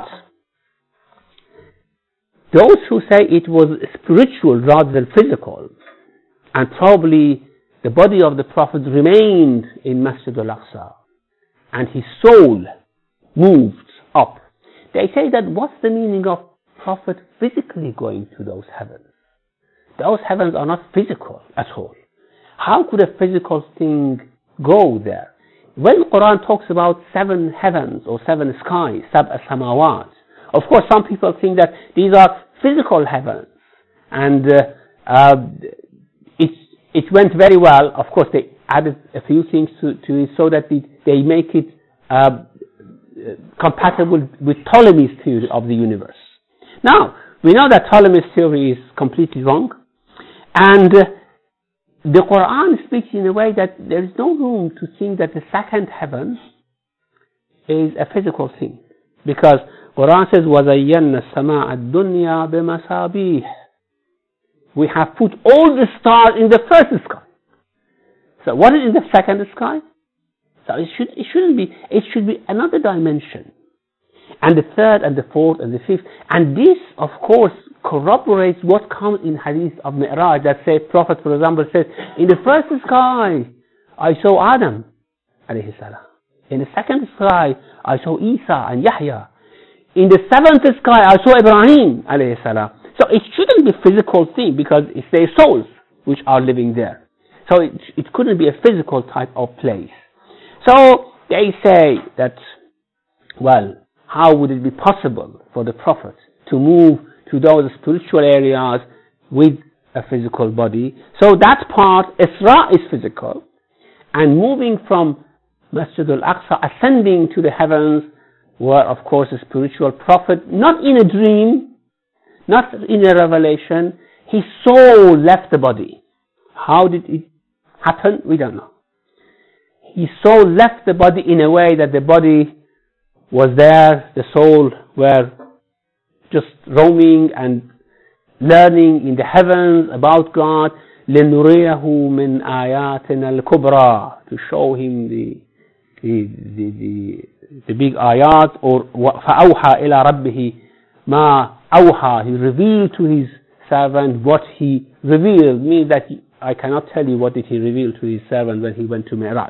those who say it was spiritual rather than physical, and probably the body of the Prophet remained in Masjid al-Aqsa, and his soul moved up, they say that what's the meaning of Prophet physically going to those heavens? Those heavens are not physical at all. How could a physical thing go there? When Quran talks about seven heavens or seven skies, sab'a samawat, of course some people think that these are physical heavens, and uh, uh, it, it went very well. Of course they added a few things to, to it so that it, they make it uh, compatible with Ptolemy's theory of the universe. Now, we know that Ptolemy's theory is completely wrong, and uh, the Quran speaks in a way that there is no room to think that the second heaven is a physical thing, because Quran says, وَزَيَّنَّا السَّمَاءَ الدُّنْيَا بِمَصَابِيحِ. We have put all the stars in the first sky. So what is in the second sky? So it should it shouldn't be. It should be another dimension. And the third and the fourth and the fifth. And this, of course, corroborates what comes in hadith of Mi'raj, that say, Prophet, for example, says, in the first sky, I saw Adam, alayhi salam. In the second sky, I saw Isa and Yahya. In the seventh sky, I saw Ibrahim, alayhi salam. So it shouldn't be a physical thing, because it's their souls which are living there. So it, it couldn't be a physical type of place. So they say that, well, how would it be possible for the Prophet to move to those spiritual areas with a physical body? So that part, Isra, is physical, and moving from Masjid al-Aqsa, ascending to the heavens, were of course a spiritual Prophet, not in a dream, not in a revelation. His soul left the body. How did it happen? We don't know. His soul left the body in a way that the body was there, the soul were just roaming and learning in the heavens about God, لِنُرِيَهُ مِنْ آيَاتِنَا الْكُبْرَى, to show him the the the, the, the big ayat, or فَأَوْحَى إِلَى رَبِّهِ مَا أَوْحَى, he revealed to his servant what he revealed, means that he, I cannot tell you what did he reveal to his servant when he went to Mi'raj.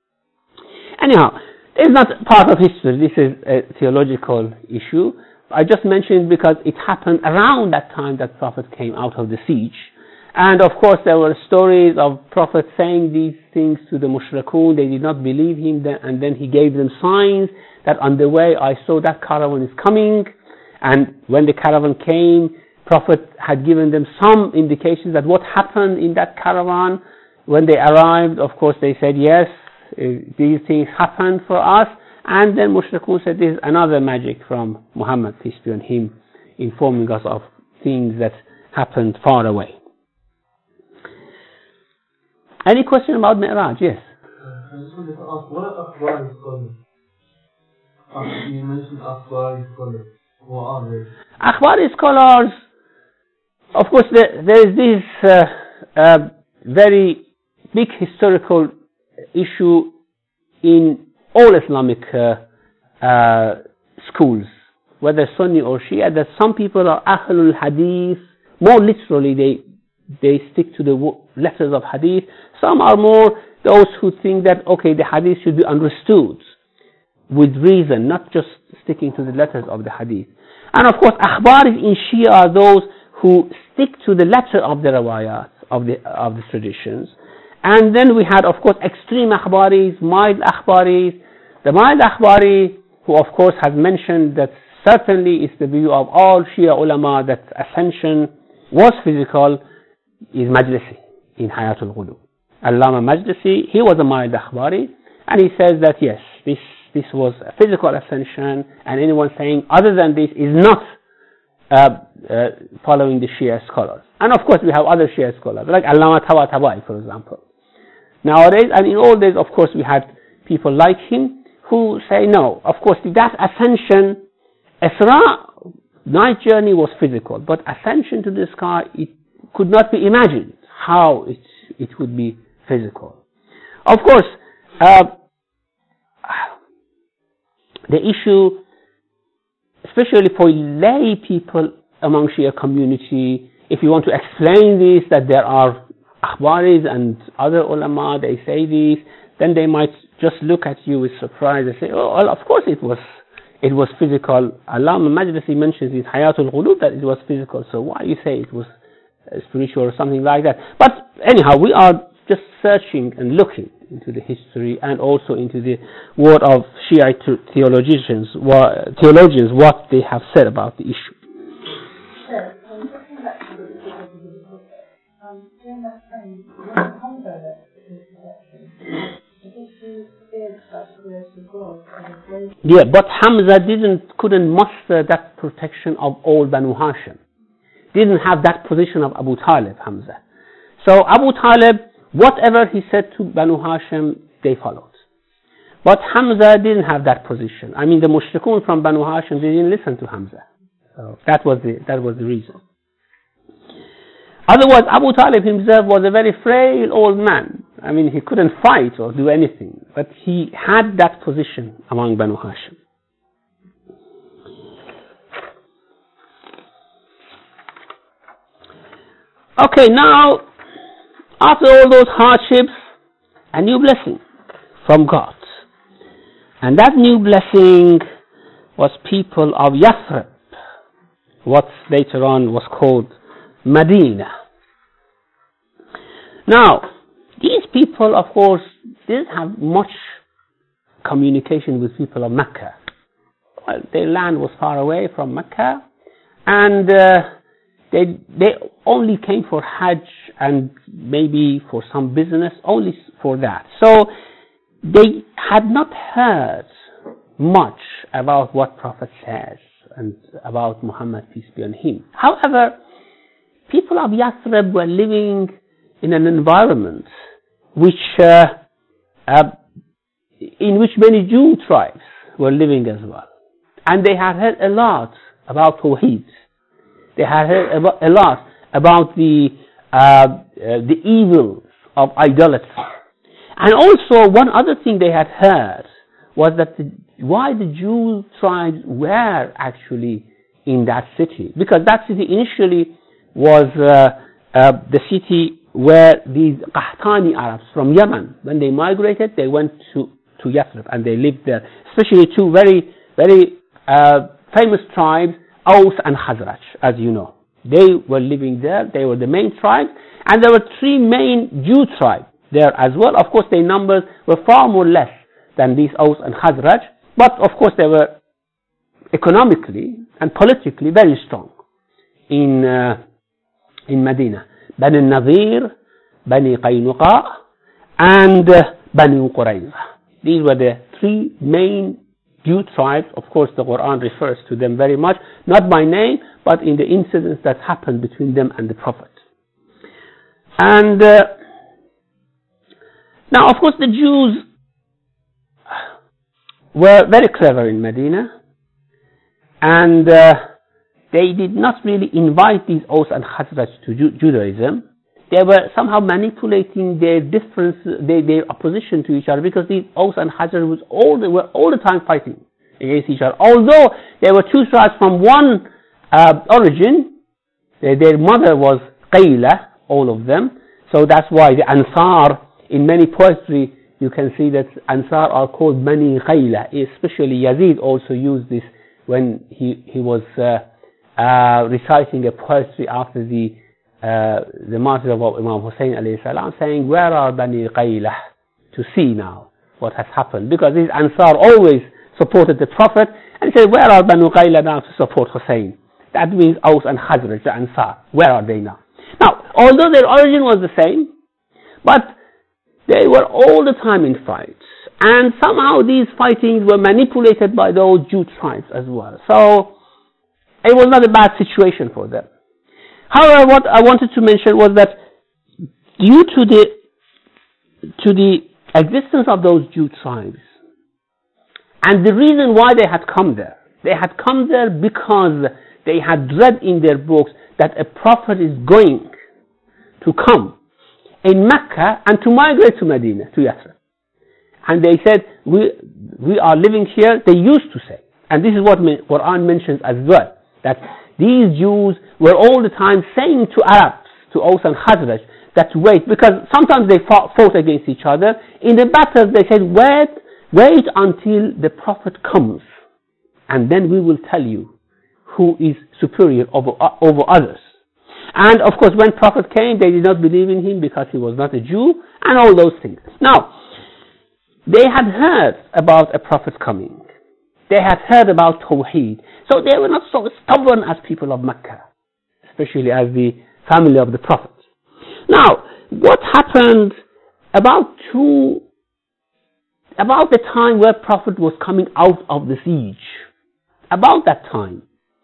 Anyhow, it's not part of history, this is a theological issue. I just mentioned it because it happened around that time that Prophet came out of the siege. And of course there were stories of Prophet saying these things to the mushrikun. They did not believe him, and then he gave them signs that on the way I saw that caravan is coming. And when the caravan came, Prophet had given them some indications that what happened in that caravan. When they arrived, of course they said, yes, these things happened for us. And then mushrikun said, this is another magic from Muhammad, peace be on him, informing us of things that happened far away. Any question about Mi'raj? Yes. Uh, I just wanted to ask, what are Akhbari scholars? Uh, you mentioned Akhbari scholars. What are they? Akhbari scholars, of course, there, there is this uh, uh, very big historical issue in all Islamic uh, uh, schools, whether Sunni or Shia, that some people are Ahlul Hadith, more literally they they stick to the letters of Hadith. Some are more those who think that, okay, the Hadith should be understood with reason, not just sticking to the letters of the Hadith. And of course, Akhbaris in Shia are those who stick to the letter of the riwayat, of the, of the traditions. And then we had, of course, extreme Akhbaris, mild Akhbaris. The mild Akhbari, who of course has mentioned that certainly is the view of all Shia ulama that ascension was physical, is Majlisi in Hayatul Ghulub. Allama Majlisi, he was a mild Akhbari, and he says that yes, this this was a physical ascension, and anyone saying other than this is not uh, uh, following the Shia scholars. And of course we have other Shia scholars, like Allama Tabatabai, for example. Nowadays, and in old days, of course, we had people like him who say, no, of course, that ascension, Isra, night journey was physical, but ascension to the sky, it could not be imagined how it, it would be physical. Of course, uh, the issue, especially for lay people among Shia community, if you want to explain this, that there are Akhbaris and other ulama, they say this, then they might just look at you with surprise and say, oh, well, of course it was it was physical. Allama Majlisi mentions in Hayatul Ghulub that it was physical, so why you say it was spiritual or something like that? But anyhow, we are just searching and looking into the history and also into the word of Shiite theologians, theologians what they have said about the issue. Sure. So looking back to the um, during that time, when Hamza left his protection, I think he feared that the to God and his Yeah, but Hamza didn't, couldn't muster that protection of all Banu Hashim. Didn't have that position of Abu Talib, Hamza. So Abu Talib, whatever he said to Banu Hashim, they followed. But Hamza didn't have that position. I mean, the mushrikun from Banu Hashim, they didn't listen to Hamza. So that was the, that was the reason. Otherwise, Abu Talib himself was a very frail old man. I mean, he couldn't fight or do anything. But he had that position among Banu Hashim. Okay, now, after all those hardships, a new blessing from God. And that new blessing was people of Yathrib, what later on was called Medina. Now, these people, of course, didn't have much communication with people of Mecca. Well, their land was far away from Mecca, and uh, they they only came for Hajj and maybe for some business, only for that. So they had not heard much about what Prophet says and about Muhammad, peace be on him. However, people of Yathrib were living in an environment which, uh, uh, in which many Jew tribes were living as well. And they had heard a lot about Tawheed. They had heard a lot about the, uh, uh, the evils of idolatry. And also, one other thing they had heard was that the, why the Jew tribes were actually in that city. Because that city initially was uh, uh, the city where these Qahtani Arabs from Yemen, when they migrated, they went to, to Yathrib and they lived there. Especially two very, very uh, famous tribes, Aus and Khazraj, as you know. They were living there, they were the main tribes, and there were three main Jew tribes there as well. Of course, their numbers were far more less than these Aus and Khazraj, but of course they were economically and politically very strong in uh, in Medina. Bani Nadir, Bani Qaynuqa, and uh, Bani Qurayza. These were the three main Jew tribes. Of course, the Quran refers to them very much, not by name, but in the incidents that happened between them and the Prophet. And uh, now, of course, the Jews were very clever in Medina, and uh, they did not really invite these Aus and Khazraj to Ju- Judaism. they were somehow manipulating their difference, their, their opposition to each other, because these Aus and Khazraj was all they were all the time fighting against each other. Although they were two tribes from one uh, origin, their, their mother was Qayla, all of them. So that's why the Ansar, in many poetry, you can see that Ansar are called Bani Qayla. Especially Yazid also used this when he he was uh, uh, reciting a poetry after the uh, the martyrdom of Imam Hussein alayhi salam, saying, "Where are Bani Qayla? To see now what has happened." Because these Ansar always supported the Prophet, and he said, "Where are Bani Qayla now to support Hussein?" That means Aus and Khazraj, the Ansar. Where are they now? Now, although their origin was the same, but they were all the time in fights. And somehow these fightings were manipulated by those Jew tribes as well. So, it was not a bad situation for them. However, what I wanted to mention was that due to the, to the existence of those Jew tribes, and the reason why they had come there, they had come there because they had read in their books that a prophet is going to come in Mecca and to migrate to Medina, to Yathrib. And they said, we, we are living here, they used to say. And this is what Quran mentions as well, that these Jews were all the time saying to Arabs, to Aus and Khazraj, that wait, because sometimes they fought, fought against each other. In the battles they said, wait, wait until the prophet comes, and then we will tell you who is superior over, uh, over others. And of course, when Prophet came, they did not believe in him because he was not a Jew, and all those things. Now, they had heard about a prophet coming. They had heard about Tawheed. So they were not so stubborn as people of Mecca, especially as the family of the Prophet. Now, what happened about two, about the time where Prophet was coming out of the siege, about that time,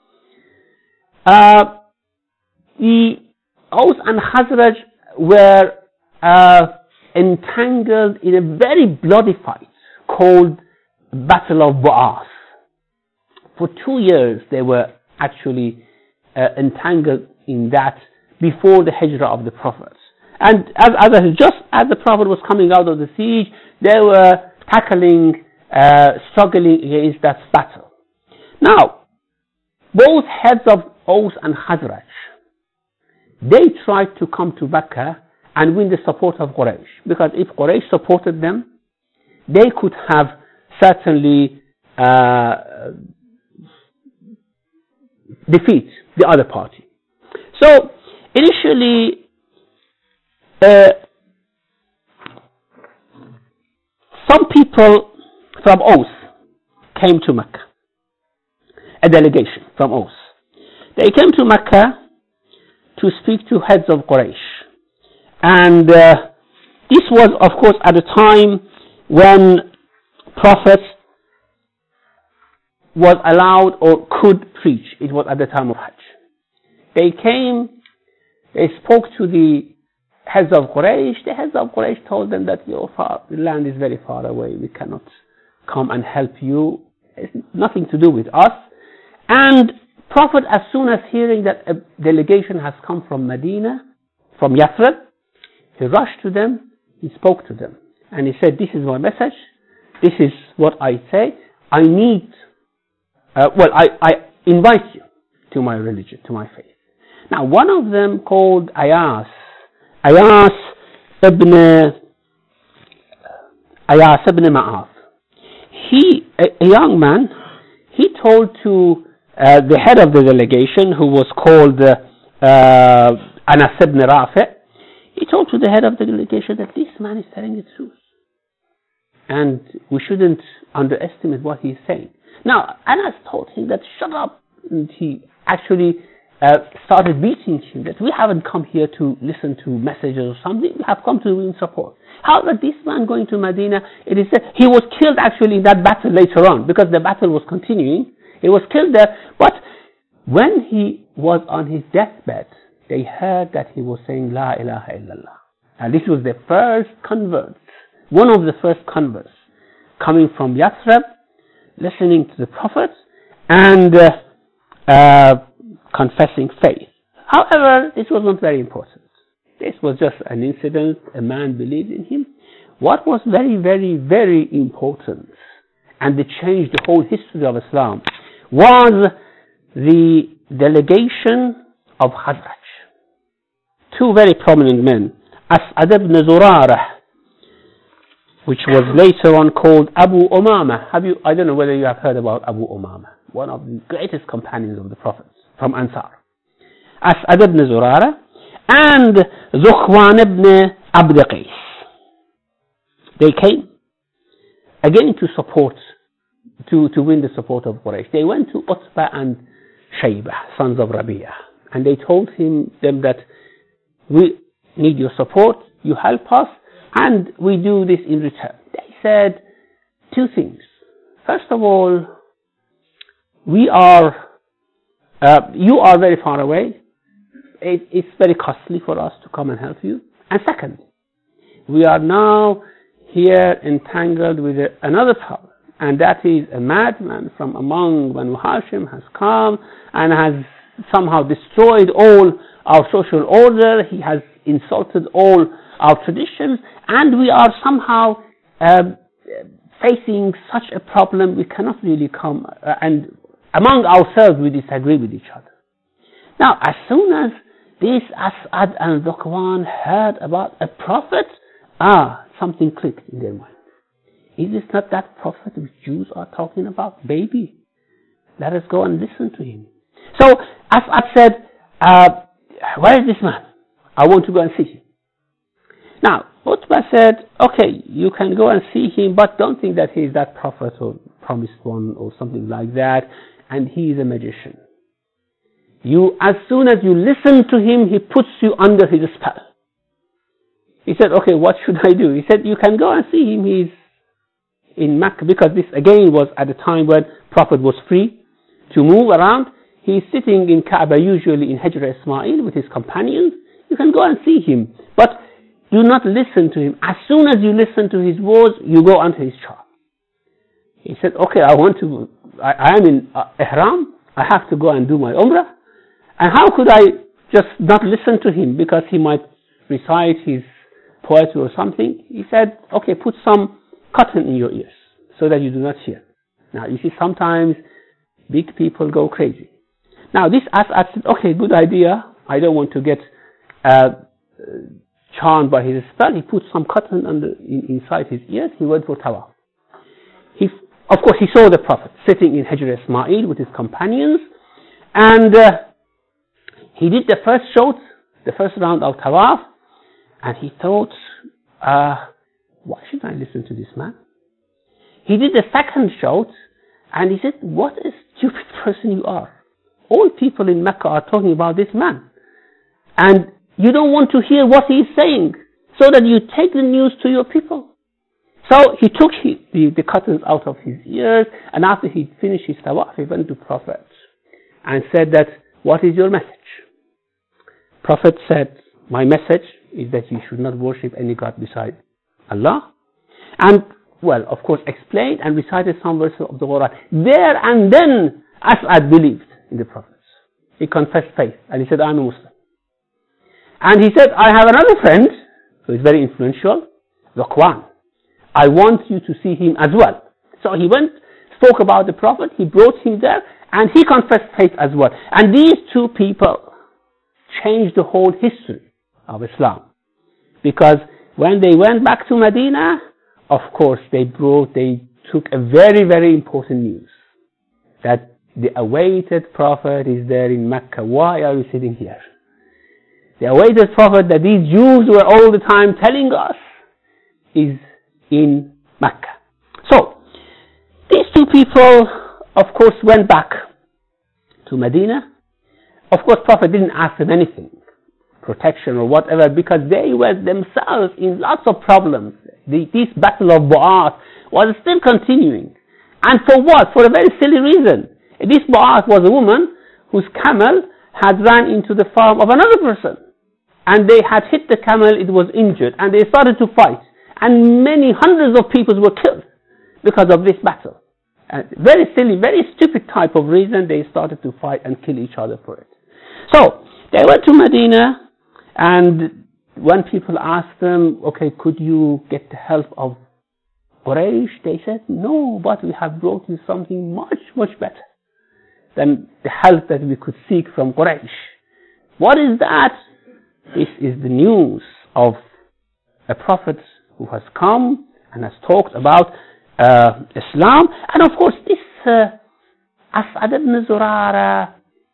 Uh, the Aus and Khazraj were uh, entangled in a very bloody fight called Battle of Bu'as. For two years they were actually uh, entangled in that before the hijrah of the Prophet. And as, as just as the Prophet was coming out of the siege, they were tackling, uh, struggling against that battle. Now, both heads of Aus and Khazraj, they tried to come to Mecca and win the support of Quraysh, because if Quraysh supported them, they could have certainly uh, defeat the other party. So initially, uh, some people from Aus came to Mecca, a delegation from Aus. They came to Mecca to speak to heads of Quraysh. And uh, this was, of course, at a time when Prophet was allowed or could preach. It was at the time of Hajj. They came, they spoke to the heads of Quraysh. The heads of Quraysh told them that your far, the land is very far away. We cannot come and help you. It's nothing to do with us. And Prophet, as soon as hearing that a delegation has come from Medina, from Yathrib, he rushed to them, he spoke to them, and he said, this is my message, this is what I say, I need, uh, well, I, I invite you to my religion, to my faith. Now, one of them called Ayas, Ayas ibn, Ayas ibn Ma'af, he, a, a young man, he told to Uh, the head of the delegation, who was called uh, uh, Anas ibn Rafi', he told to the head of the delegation that this man is telling the truth, and we shouldn't underestimate what he's saying. Now, Anas told him that shut up, and he actually uh, started beating him, that we haven't come here to listen to messages or something, we have come to win support. However, this man going to Medina, it is said he was killed actually in that battle later on, because the battle was continuing. He was killed there, but when he was on his deathbed, they heard that he was saying, La ilaha illallah. And this was the first convert, one of the first converts, coming from Yathrib, listening to the Prophet, and uh, uh, confessing faith. However, this was not very important. This was just an incident. A man believed in him. What was very, very, very important, and it changed the whole history of Islam, was the delegation of Khazraj. Two very prominent men, As'ad ibn Zurarah, which was later on called Abu Umama. Have you? I don't know whether you have heard about Abu Umama, one of the greatest companions of the Prophet from Ansar. As'ad ibn Zurarah and Zukhwan ibn Abd Qais. They came again to support, to, to win the support of Quraysh. They went to Utbah and Shaybah, sons of Rabi'ah, and they told him them that we need your support, you help us, and we do this in return. They said two things. First of all, we are, uh, you are very far away. It, it's very costly for us to come and help you. And second, we are now here entangled with another power, and that is a madman from among Banu Hashim has come and has somehow destroyed all our social order. He has insulted all our traditions, and we are somehow uh, facing such a problem. We cannot really come, uh, and among ourselves we disagree with each other. Now, as soon as this As'ad and Zukhwan heard about a prophet, ah, something clicked in their mind. Is this not that prophet which Jews are talking about? Baby, let us go and listen to him. So As'ad said, uh, where is this man? I want to go and see him. Now, Utbah said, okay, you can go and see him, but don't think that he is that prophet or promised one or something like that, and he is a magician. You, as soon as you listen to him, he puts you under his spell. He said, okay, what should I do? He said, you can go and see him. He's in Mecca, because this again was at a time when Prophet was free to move around. He's sitting in Kaaba, usually in Hijr Ismail with his companions. You can go and see him, but do not listen to him. As soon as you listen to his words, you go under his charm. He said, okay, I want to, I, I am in uh, Ihram. I have to go and do my Umrah. And how could I just not listen to him because he might recite his poetry or something? He said, okay, put some cotton in your ears so that you do not hear. Now, you see, sometimes big people go crazy. Now, this As'ad said, okay, good idea. I don't want to get uh, charmed by his spell. He put some cotton under, in, inside his ears. He went for tawaf. He, of course, he saw the Prophet sitting in Hijr Ismail with his companions, and uh, he did the first shot, the first round of tawaf, and he thought, uh, why should I listen to this man? He did the second shot, and he said, what a stupid person you are. All people in Mecca are talking about this man, and you don't want to hear what he is saying, so that you take the news to your people. So he took his, the, the cottons out of his ears, and after he finished his tawaf, he went to Prophet and said that, what is your message? Prophet said, my message is that you should not worship any god beside Allah. And, well, of course, explained and recited some verses of the Quran. There and then, As'ad believed in the Prophet. He confessed faith, and he said, I'm a Muslim. And he said, I have another friend, who is very influential, Zukhwan. I want you to see him as well. So he went, spoke about the Prophet, he brought him there, and he confessed faith as well. And these two people changed the whole history of Islam. Because when they went back to Medina, of course, they brought, they took a very, very important news. That the awaited Prophet is there in Mecca. Why are you sitting here? The awaited Prophet that these Jews were all the time telling us is in Mecca. So, these two people, of course, went back to Medina. Of course, Prophet didn't ask them anything, protection or whatever, because they were themselves in lots of problems. The, this battle of Bu'ath was still continuing. And for what? For a very silly reason. This Bu'ath was a woman whose camel had ran into the farm of another person. And they had hit the camel, it was injured, and they started to fight. And many hundreds of people were killed because of this battle. And very silly, very stupid type of reason, they started to fight and kill each other for it. So, they went to Medina, and when people asked them, okay, could you get the help of Quraysh? They said, no, but we have brought you something much, much better than the help that we could seek from Quraysh. What is that? This is the news of a prophet who has come and has talked about uh, Islam. And of course, this uh, As'ad ibn Zurara,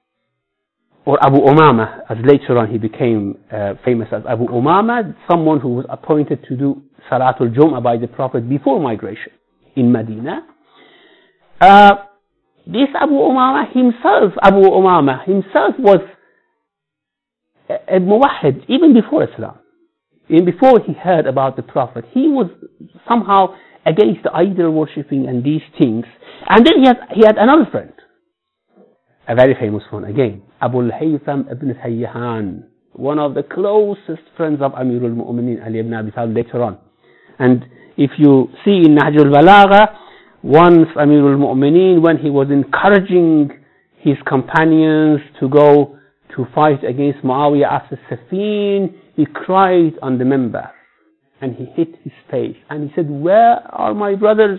or Abu Umama, as later on he became uh, famous as Abu Umama, someone who was appointed to do Salatul Jum'ah by the Prophet before migration in Medina. Uh, this Abu Umama himself, Abu Umama himself was a, a muwahhid even before Islam. Even before he heard about the Prophet, he was somehow against the idol worshipping and these things. And then he had, he had another friend, a very famous one again, Abu al-Haytham ibn Tayyihan, one of the closest friends of Amirul Mu'mineen Ali ibn Abi Talib later on. And if you see in Nahjul Balagha, once Amirul Mu'mineen, when he was encouraging his companions to go to fight against Muawiyah after Safin, he cried on the minbar and he hit his face and he said, where are my brothers?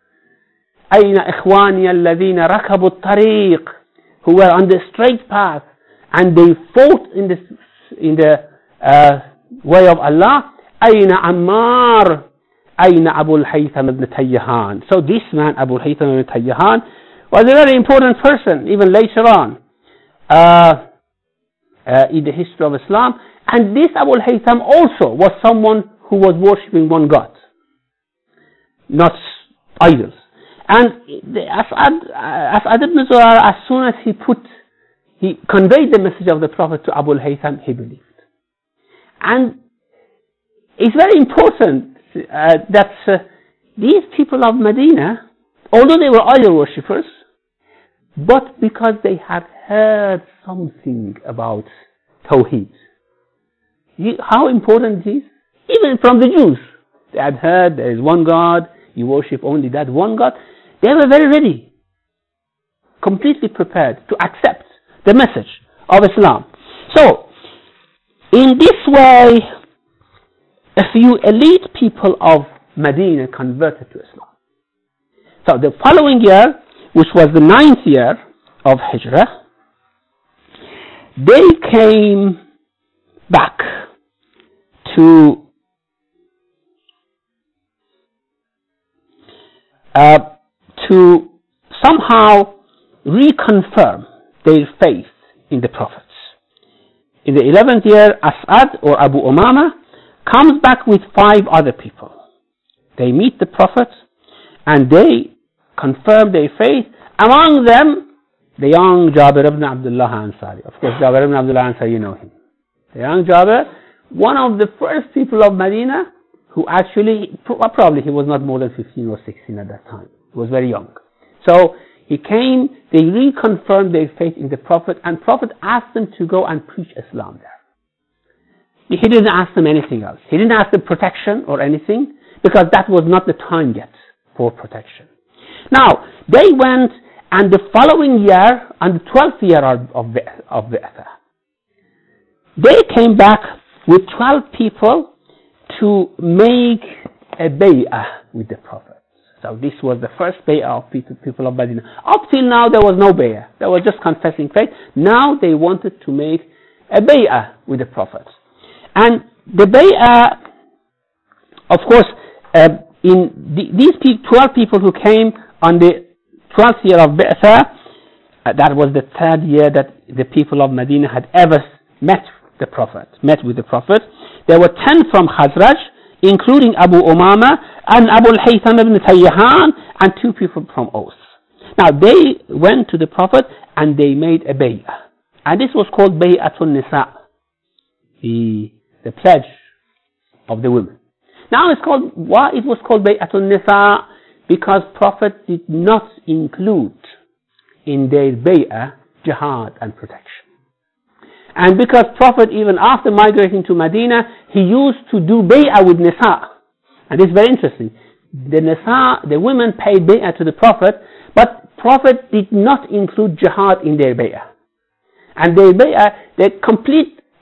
أين إخواني الذين ركبوا الطريق, who were on the straight path and they fought in the in the uh, way of Allah? أين عمار أين أبو الهيثم ibn Tayyihan. So this man, Abu al-Haytham ibn Tayyihan, was a very important person even later on uh, uh, in the history of Islam. And this Abu al-Haytham also was someone who was worshipping one God, not idols. And the As'ad, uh, As'ad ibn Zurara, as soon as he put, he conveyed the message of the Prophet to Abu al-Haytham, he believed. And it's very important uh, that uh, these people of Medina, although they were idol worshippers, but because they had heard something about Tawheed. You, how important it is? Even from the Jews. They had heard there is one God, you worship only that one God. They were very ready, completely prepared to accept the message of Islam. So, in this way, a few elite people of Medina converted to Islam. So the following year, which was the ninth year of Hijrah, they came back to uh, to somehow reconfirm their faith in the prophets. In the eleventh year, As'ad or Abu Umama comes back with five other people. They meet the Prophet and they confirm their faith. Among them, the young Jabir ibn Abdullah Ansari. Of course, Jabir ibn Abdullah Ansari, you know him. The young Jabir, one of the first people of Medina who actually, probably he was not more than fifteen or sixteen at that time. He was very young. So he came, they reconfirmed their faith in the Prophet, and Prophet asked them to go and preach Islam there. He didn't ask them anything else. He didn't ask them protection or anything, because that was not the time yet for protection. Now, they went, and the following year, on the twelfth year of, of, of Bi'athah, they came back with twelve people to make a bay'ah with the Prophet. So this was the first bay'ah of people, people of Medina. Up till now, there was no bay'ah. They were just confessing faith. Now they wanted to make a bay'ah with the Prophet. And the bay'ah, of course, uh, in the, these pe- twelve people who came on the twelfth year of Bi'athah, uh, that was the third year that the people of Medina had ever met the Prophet, met with the Prophet. There were ten from Khazraj, including Abu Umama and Abu al-Haytham ibn Tayyihan, and two people from Aus. Now they went to the Prophet and they made a bay'ah. And this was called Bay'atun Nisa, the, the pledge of the women. Now it's called, why it was called Bay'atun Nisa? Because Prophet did not include in their bay'ah jihad and protection. And because Prophet, even after migrating to Medina, he used to do bay'ah with Nisa. And it's very interesting. The Nisa, the women paid bay'ah to the Prophet, but Prophet did not include jihad in their bay'ah. And their bay'ah, the complete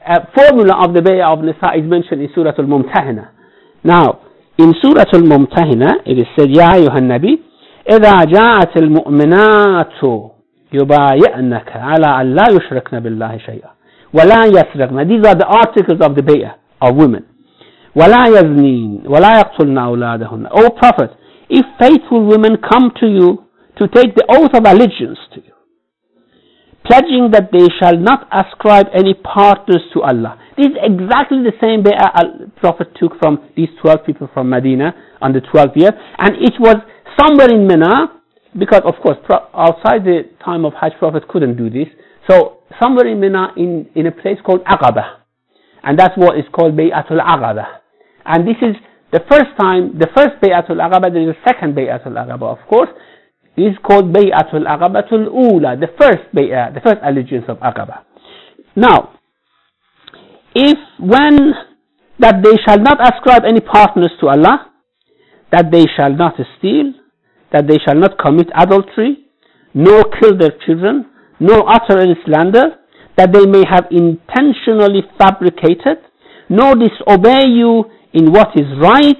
uh, formula of the Bay'ah of Nisa is mentioned in Surah Al-Mumtahina. Now, in Surah Al-Mumtahina, it is said, يَا أَيُّهَا النَّبِي إِذَا جَاءَتِ الْمُؤْمِنَاتُ يُبَايِعْنَكَ عَلَىٰ أَنْ لَا يُشْرِكْنَ بِاللَّهِ شَيْئًا وَلَا يَسْرِقْنَ. These are the articles of the Bay'ah of women. وَلَا يَزْنِينَ وَلَا يَقْتُلْنَ أَوْلَادَهُنَّ. O Prophet, if faithful women come to you to take the oath of allegiance to you, pledging that they shall not ascribe any partners to Allah. This is exactly the same Bay'ah the Prophet took from these twelve people from Medina on the twelfth year, and it was somewhere in Mina, because of course outside the time of Hajj, Prophet couldn't do this, so somewhere in Mina in, in a place called Aqaba, and that's what is called Bay'atul Aqaba. And this is the first time, the first Bay'atul Aqaba, there is a second Bay'atul Aqaba, of course. This is called Bay'atul Aqabatul Ula, the first Bay'ah, the first allegiance of Aqaba. Now, if when, that they shall not ascribe any partners to Allah, that they shall not steal, that they shall not commit adultery, nor kill their children, nor utter any slander, that they may have intentionally fabricated, nor disobey you in what is right.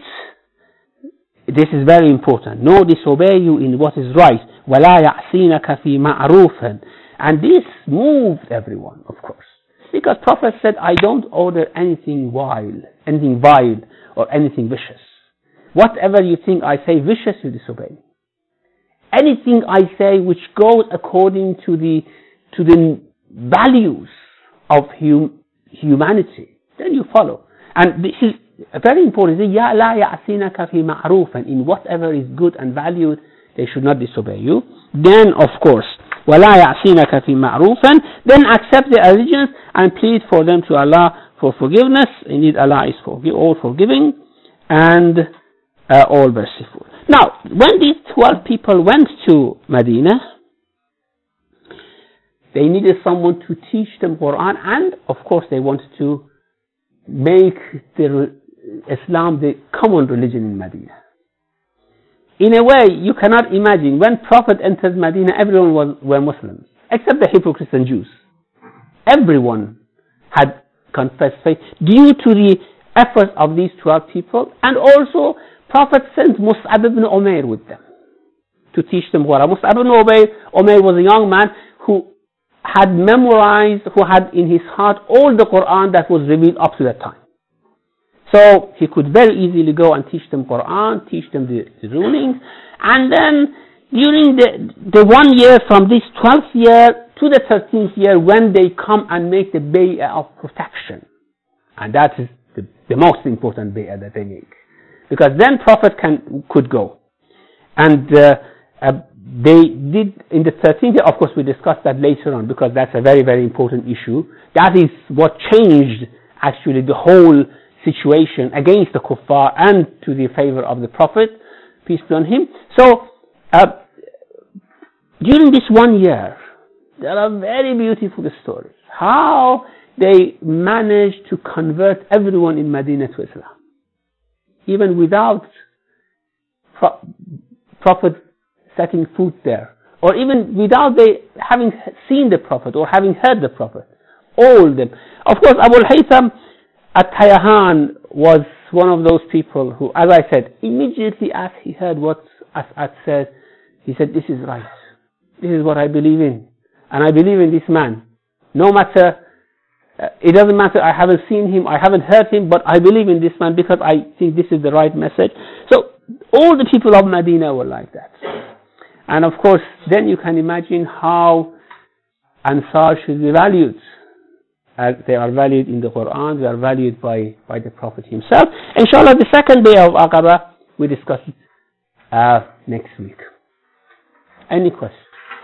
This is very important. Nor disobey you in what is right. وَلَا يَعْصِينَكَ فِي مَعْرُوفٍ. And this moved everyone, of course. Because Prophet said, I don't order anything vile, anything vile or anything vicious. Whatever you think I say vicious, you disobey me. Anything I say which goes according to the to the values of hum, humanity, then you follow. And this is very important. يَا لَا يَعْصِينَكَ فِي مَعْرُوفٍ. In whatever is good and valued, they should not disobey you. Then, of course, وَلَا يَعْصِينَكَ فِي مَعْرُوفٍ. Then accept the allegiance and plead for them to Allah for forgiveness. Indeed, Allah is forgive, all forgiving and uh, all merciful. Now, when these twelve people went to Medina, they needed someone to teach them Quran, and of course they wanted to make the Islam the common religion in Medina. In a way, you cannot imagine, when Prophet entered Medina, everyone was, were Muslims, except the hypocrites and Jews. Everyone had confessed faith due to the efforts of these twelve people, and also Prophet sent Mus'ab ibn Umair with them to teach them Quran. Mus'ab ibn Umair, Umair was a young man who had memorized, who had in his heart all the Quran that was revealed up to that time. So he could very easily go and teach them Quran, teach them the, the rulings, and then during the, the one year from this twelfth year to the thirteenth year, when they come and make the bay'ah of protection, and that is the, the most important bay'ah that they make, because then Prophet can could go, and uh, uh, they did in the thirteenth year. Of course, we discussed that later on because that's a very very important issue. That is what changed actually the whole situation against the kuffar and to the favor of the Prophet, peace be on him. So uh, during this one year, there are very beautiful stories how they managed to convert everyone in Medina to Islam, even without pro- Prophet setting foot there, or even without they having seen the Prophet or having heard the Prophet. All of them. Of course, Abu al-Haytham at-Tayahan was one of those people who, as I said, immediately as he heard what As'ad said, he said, this is right. This is what I believe in. And I believe in this man. No matter, uh, it doesn't matter, I haven't seen him, I haven't heard him, but I believe in this man because I think this is the right message. So, all the people of Medina were like that. And of course, then you can imagine how Ansar should be valued. As they are valued in the Quran, they are valued by, by the Prophet himself. Inshallah, the second day of Aqaba, we discuss it uh, next week. Any questions?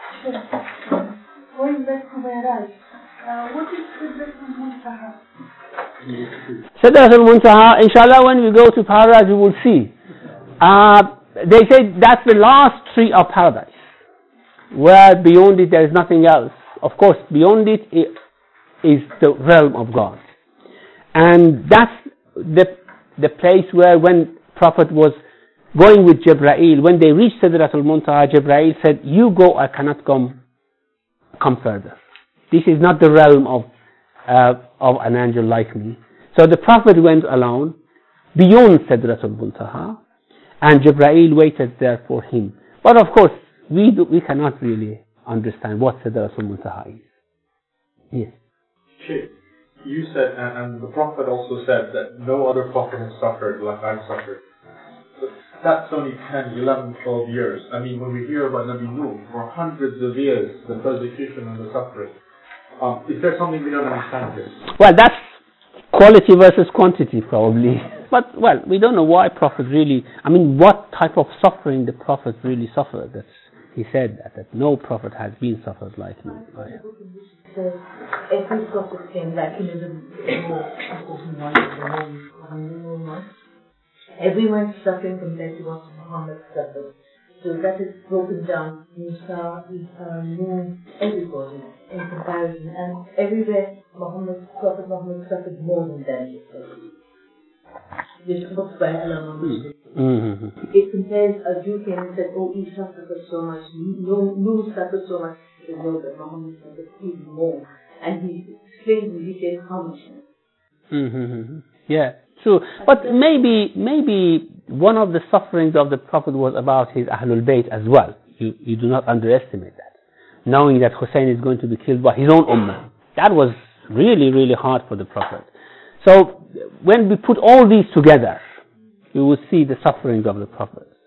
Going back to Mi'raj, uh, what is Sidratul Muntaha? Sidratul Muntaha, inshallah, when we go to paradise, we will see. Uh, they say that's the last tree of paradise, where beyond it there is nothing else. Of course, beyond it, it is the realm of God. And that's the the place where when Prophet was going with Jibreel, when they reached Sidratul Muntaha, Jibreel said, you go, I cannot come, come further. This is not the realm of uh, of an angel like me. So the Prophet went alone beyond Sidratul Muntaha, and Jibreel waited there for him. But of course, we do, we cannot really understand what Sidratul Muntaha is. Yes. Sheikh, you said, and, and the Prophet also said that no other Prophet has suffered like I've suffered. But that's only ten, eleven, twelve years. I mean, when we hear about Nabi Nuh for hundreds of years, the persecution and the suffering, um, is there something we don't understand here? Well, that's quality versus quantity, probably. But, well, we don't know why Prophet really, I mean, what type of suffering the Prophet really suffered. That's, he said that, that no Prophet has been suffered like me. Oh, yeah. So every prophet came like in the more everyone's suffering compared to what Muhammad suffered. So that is broken down. Musa, Isa, Nuh, everybody in comparison. And everywhere Muhammad, Prophet Muhammad suffered more than them. This book by Allah Muhammad. Mm-hmm. It compares a Jew came and said, oh, Isa suffered so much, Nuh suffered so much. The world that Muhammad suffered even more, and he explains in detail how much. Mm-hmm. Yeah, true. But maybe, maybe one of the sufferings of the Prophet was about his Ahlul Bayt as well. You, you do not underestimate that. Knowing that Hussein is going to be killed by his own ummah, that was really, really hard for the Prophet. So when we put all these together, we will see the sufferings of the Prophet.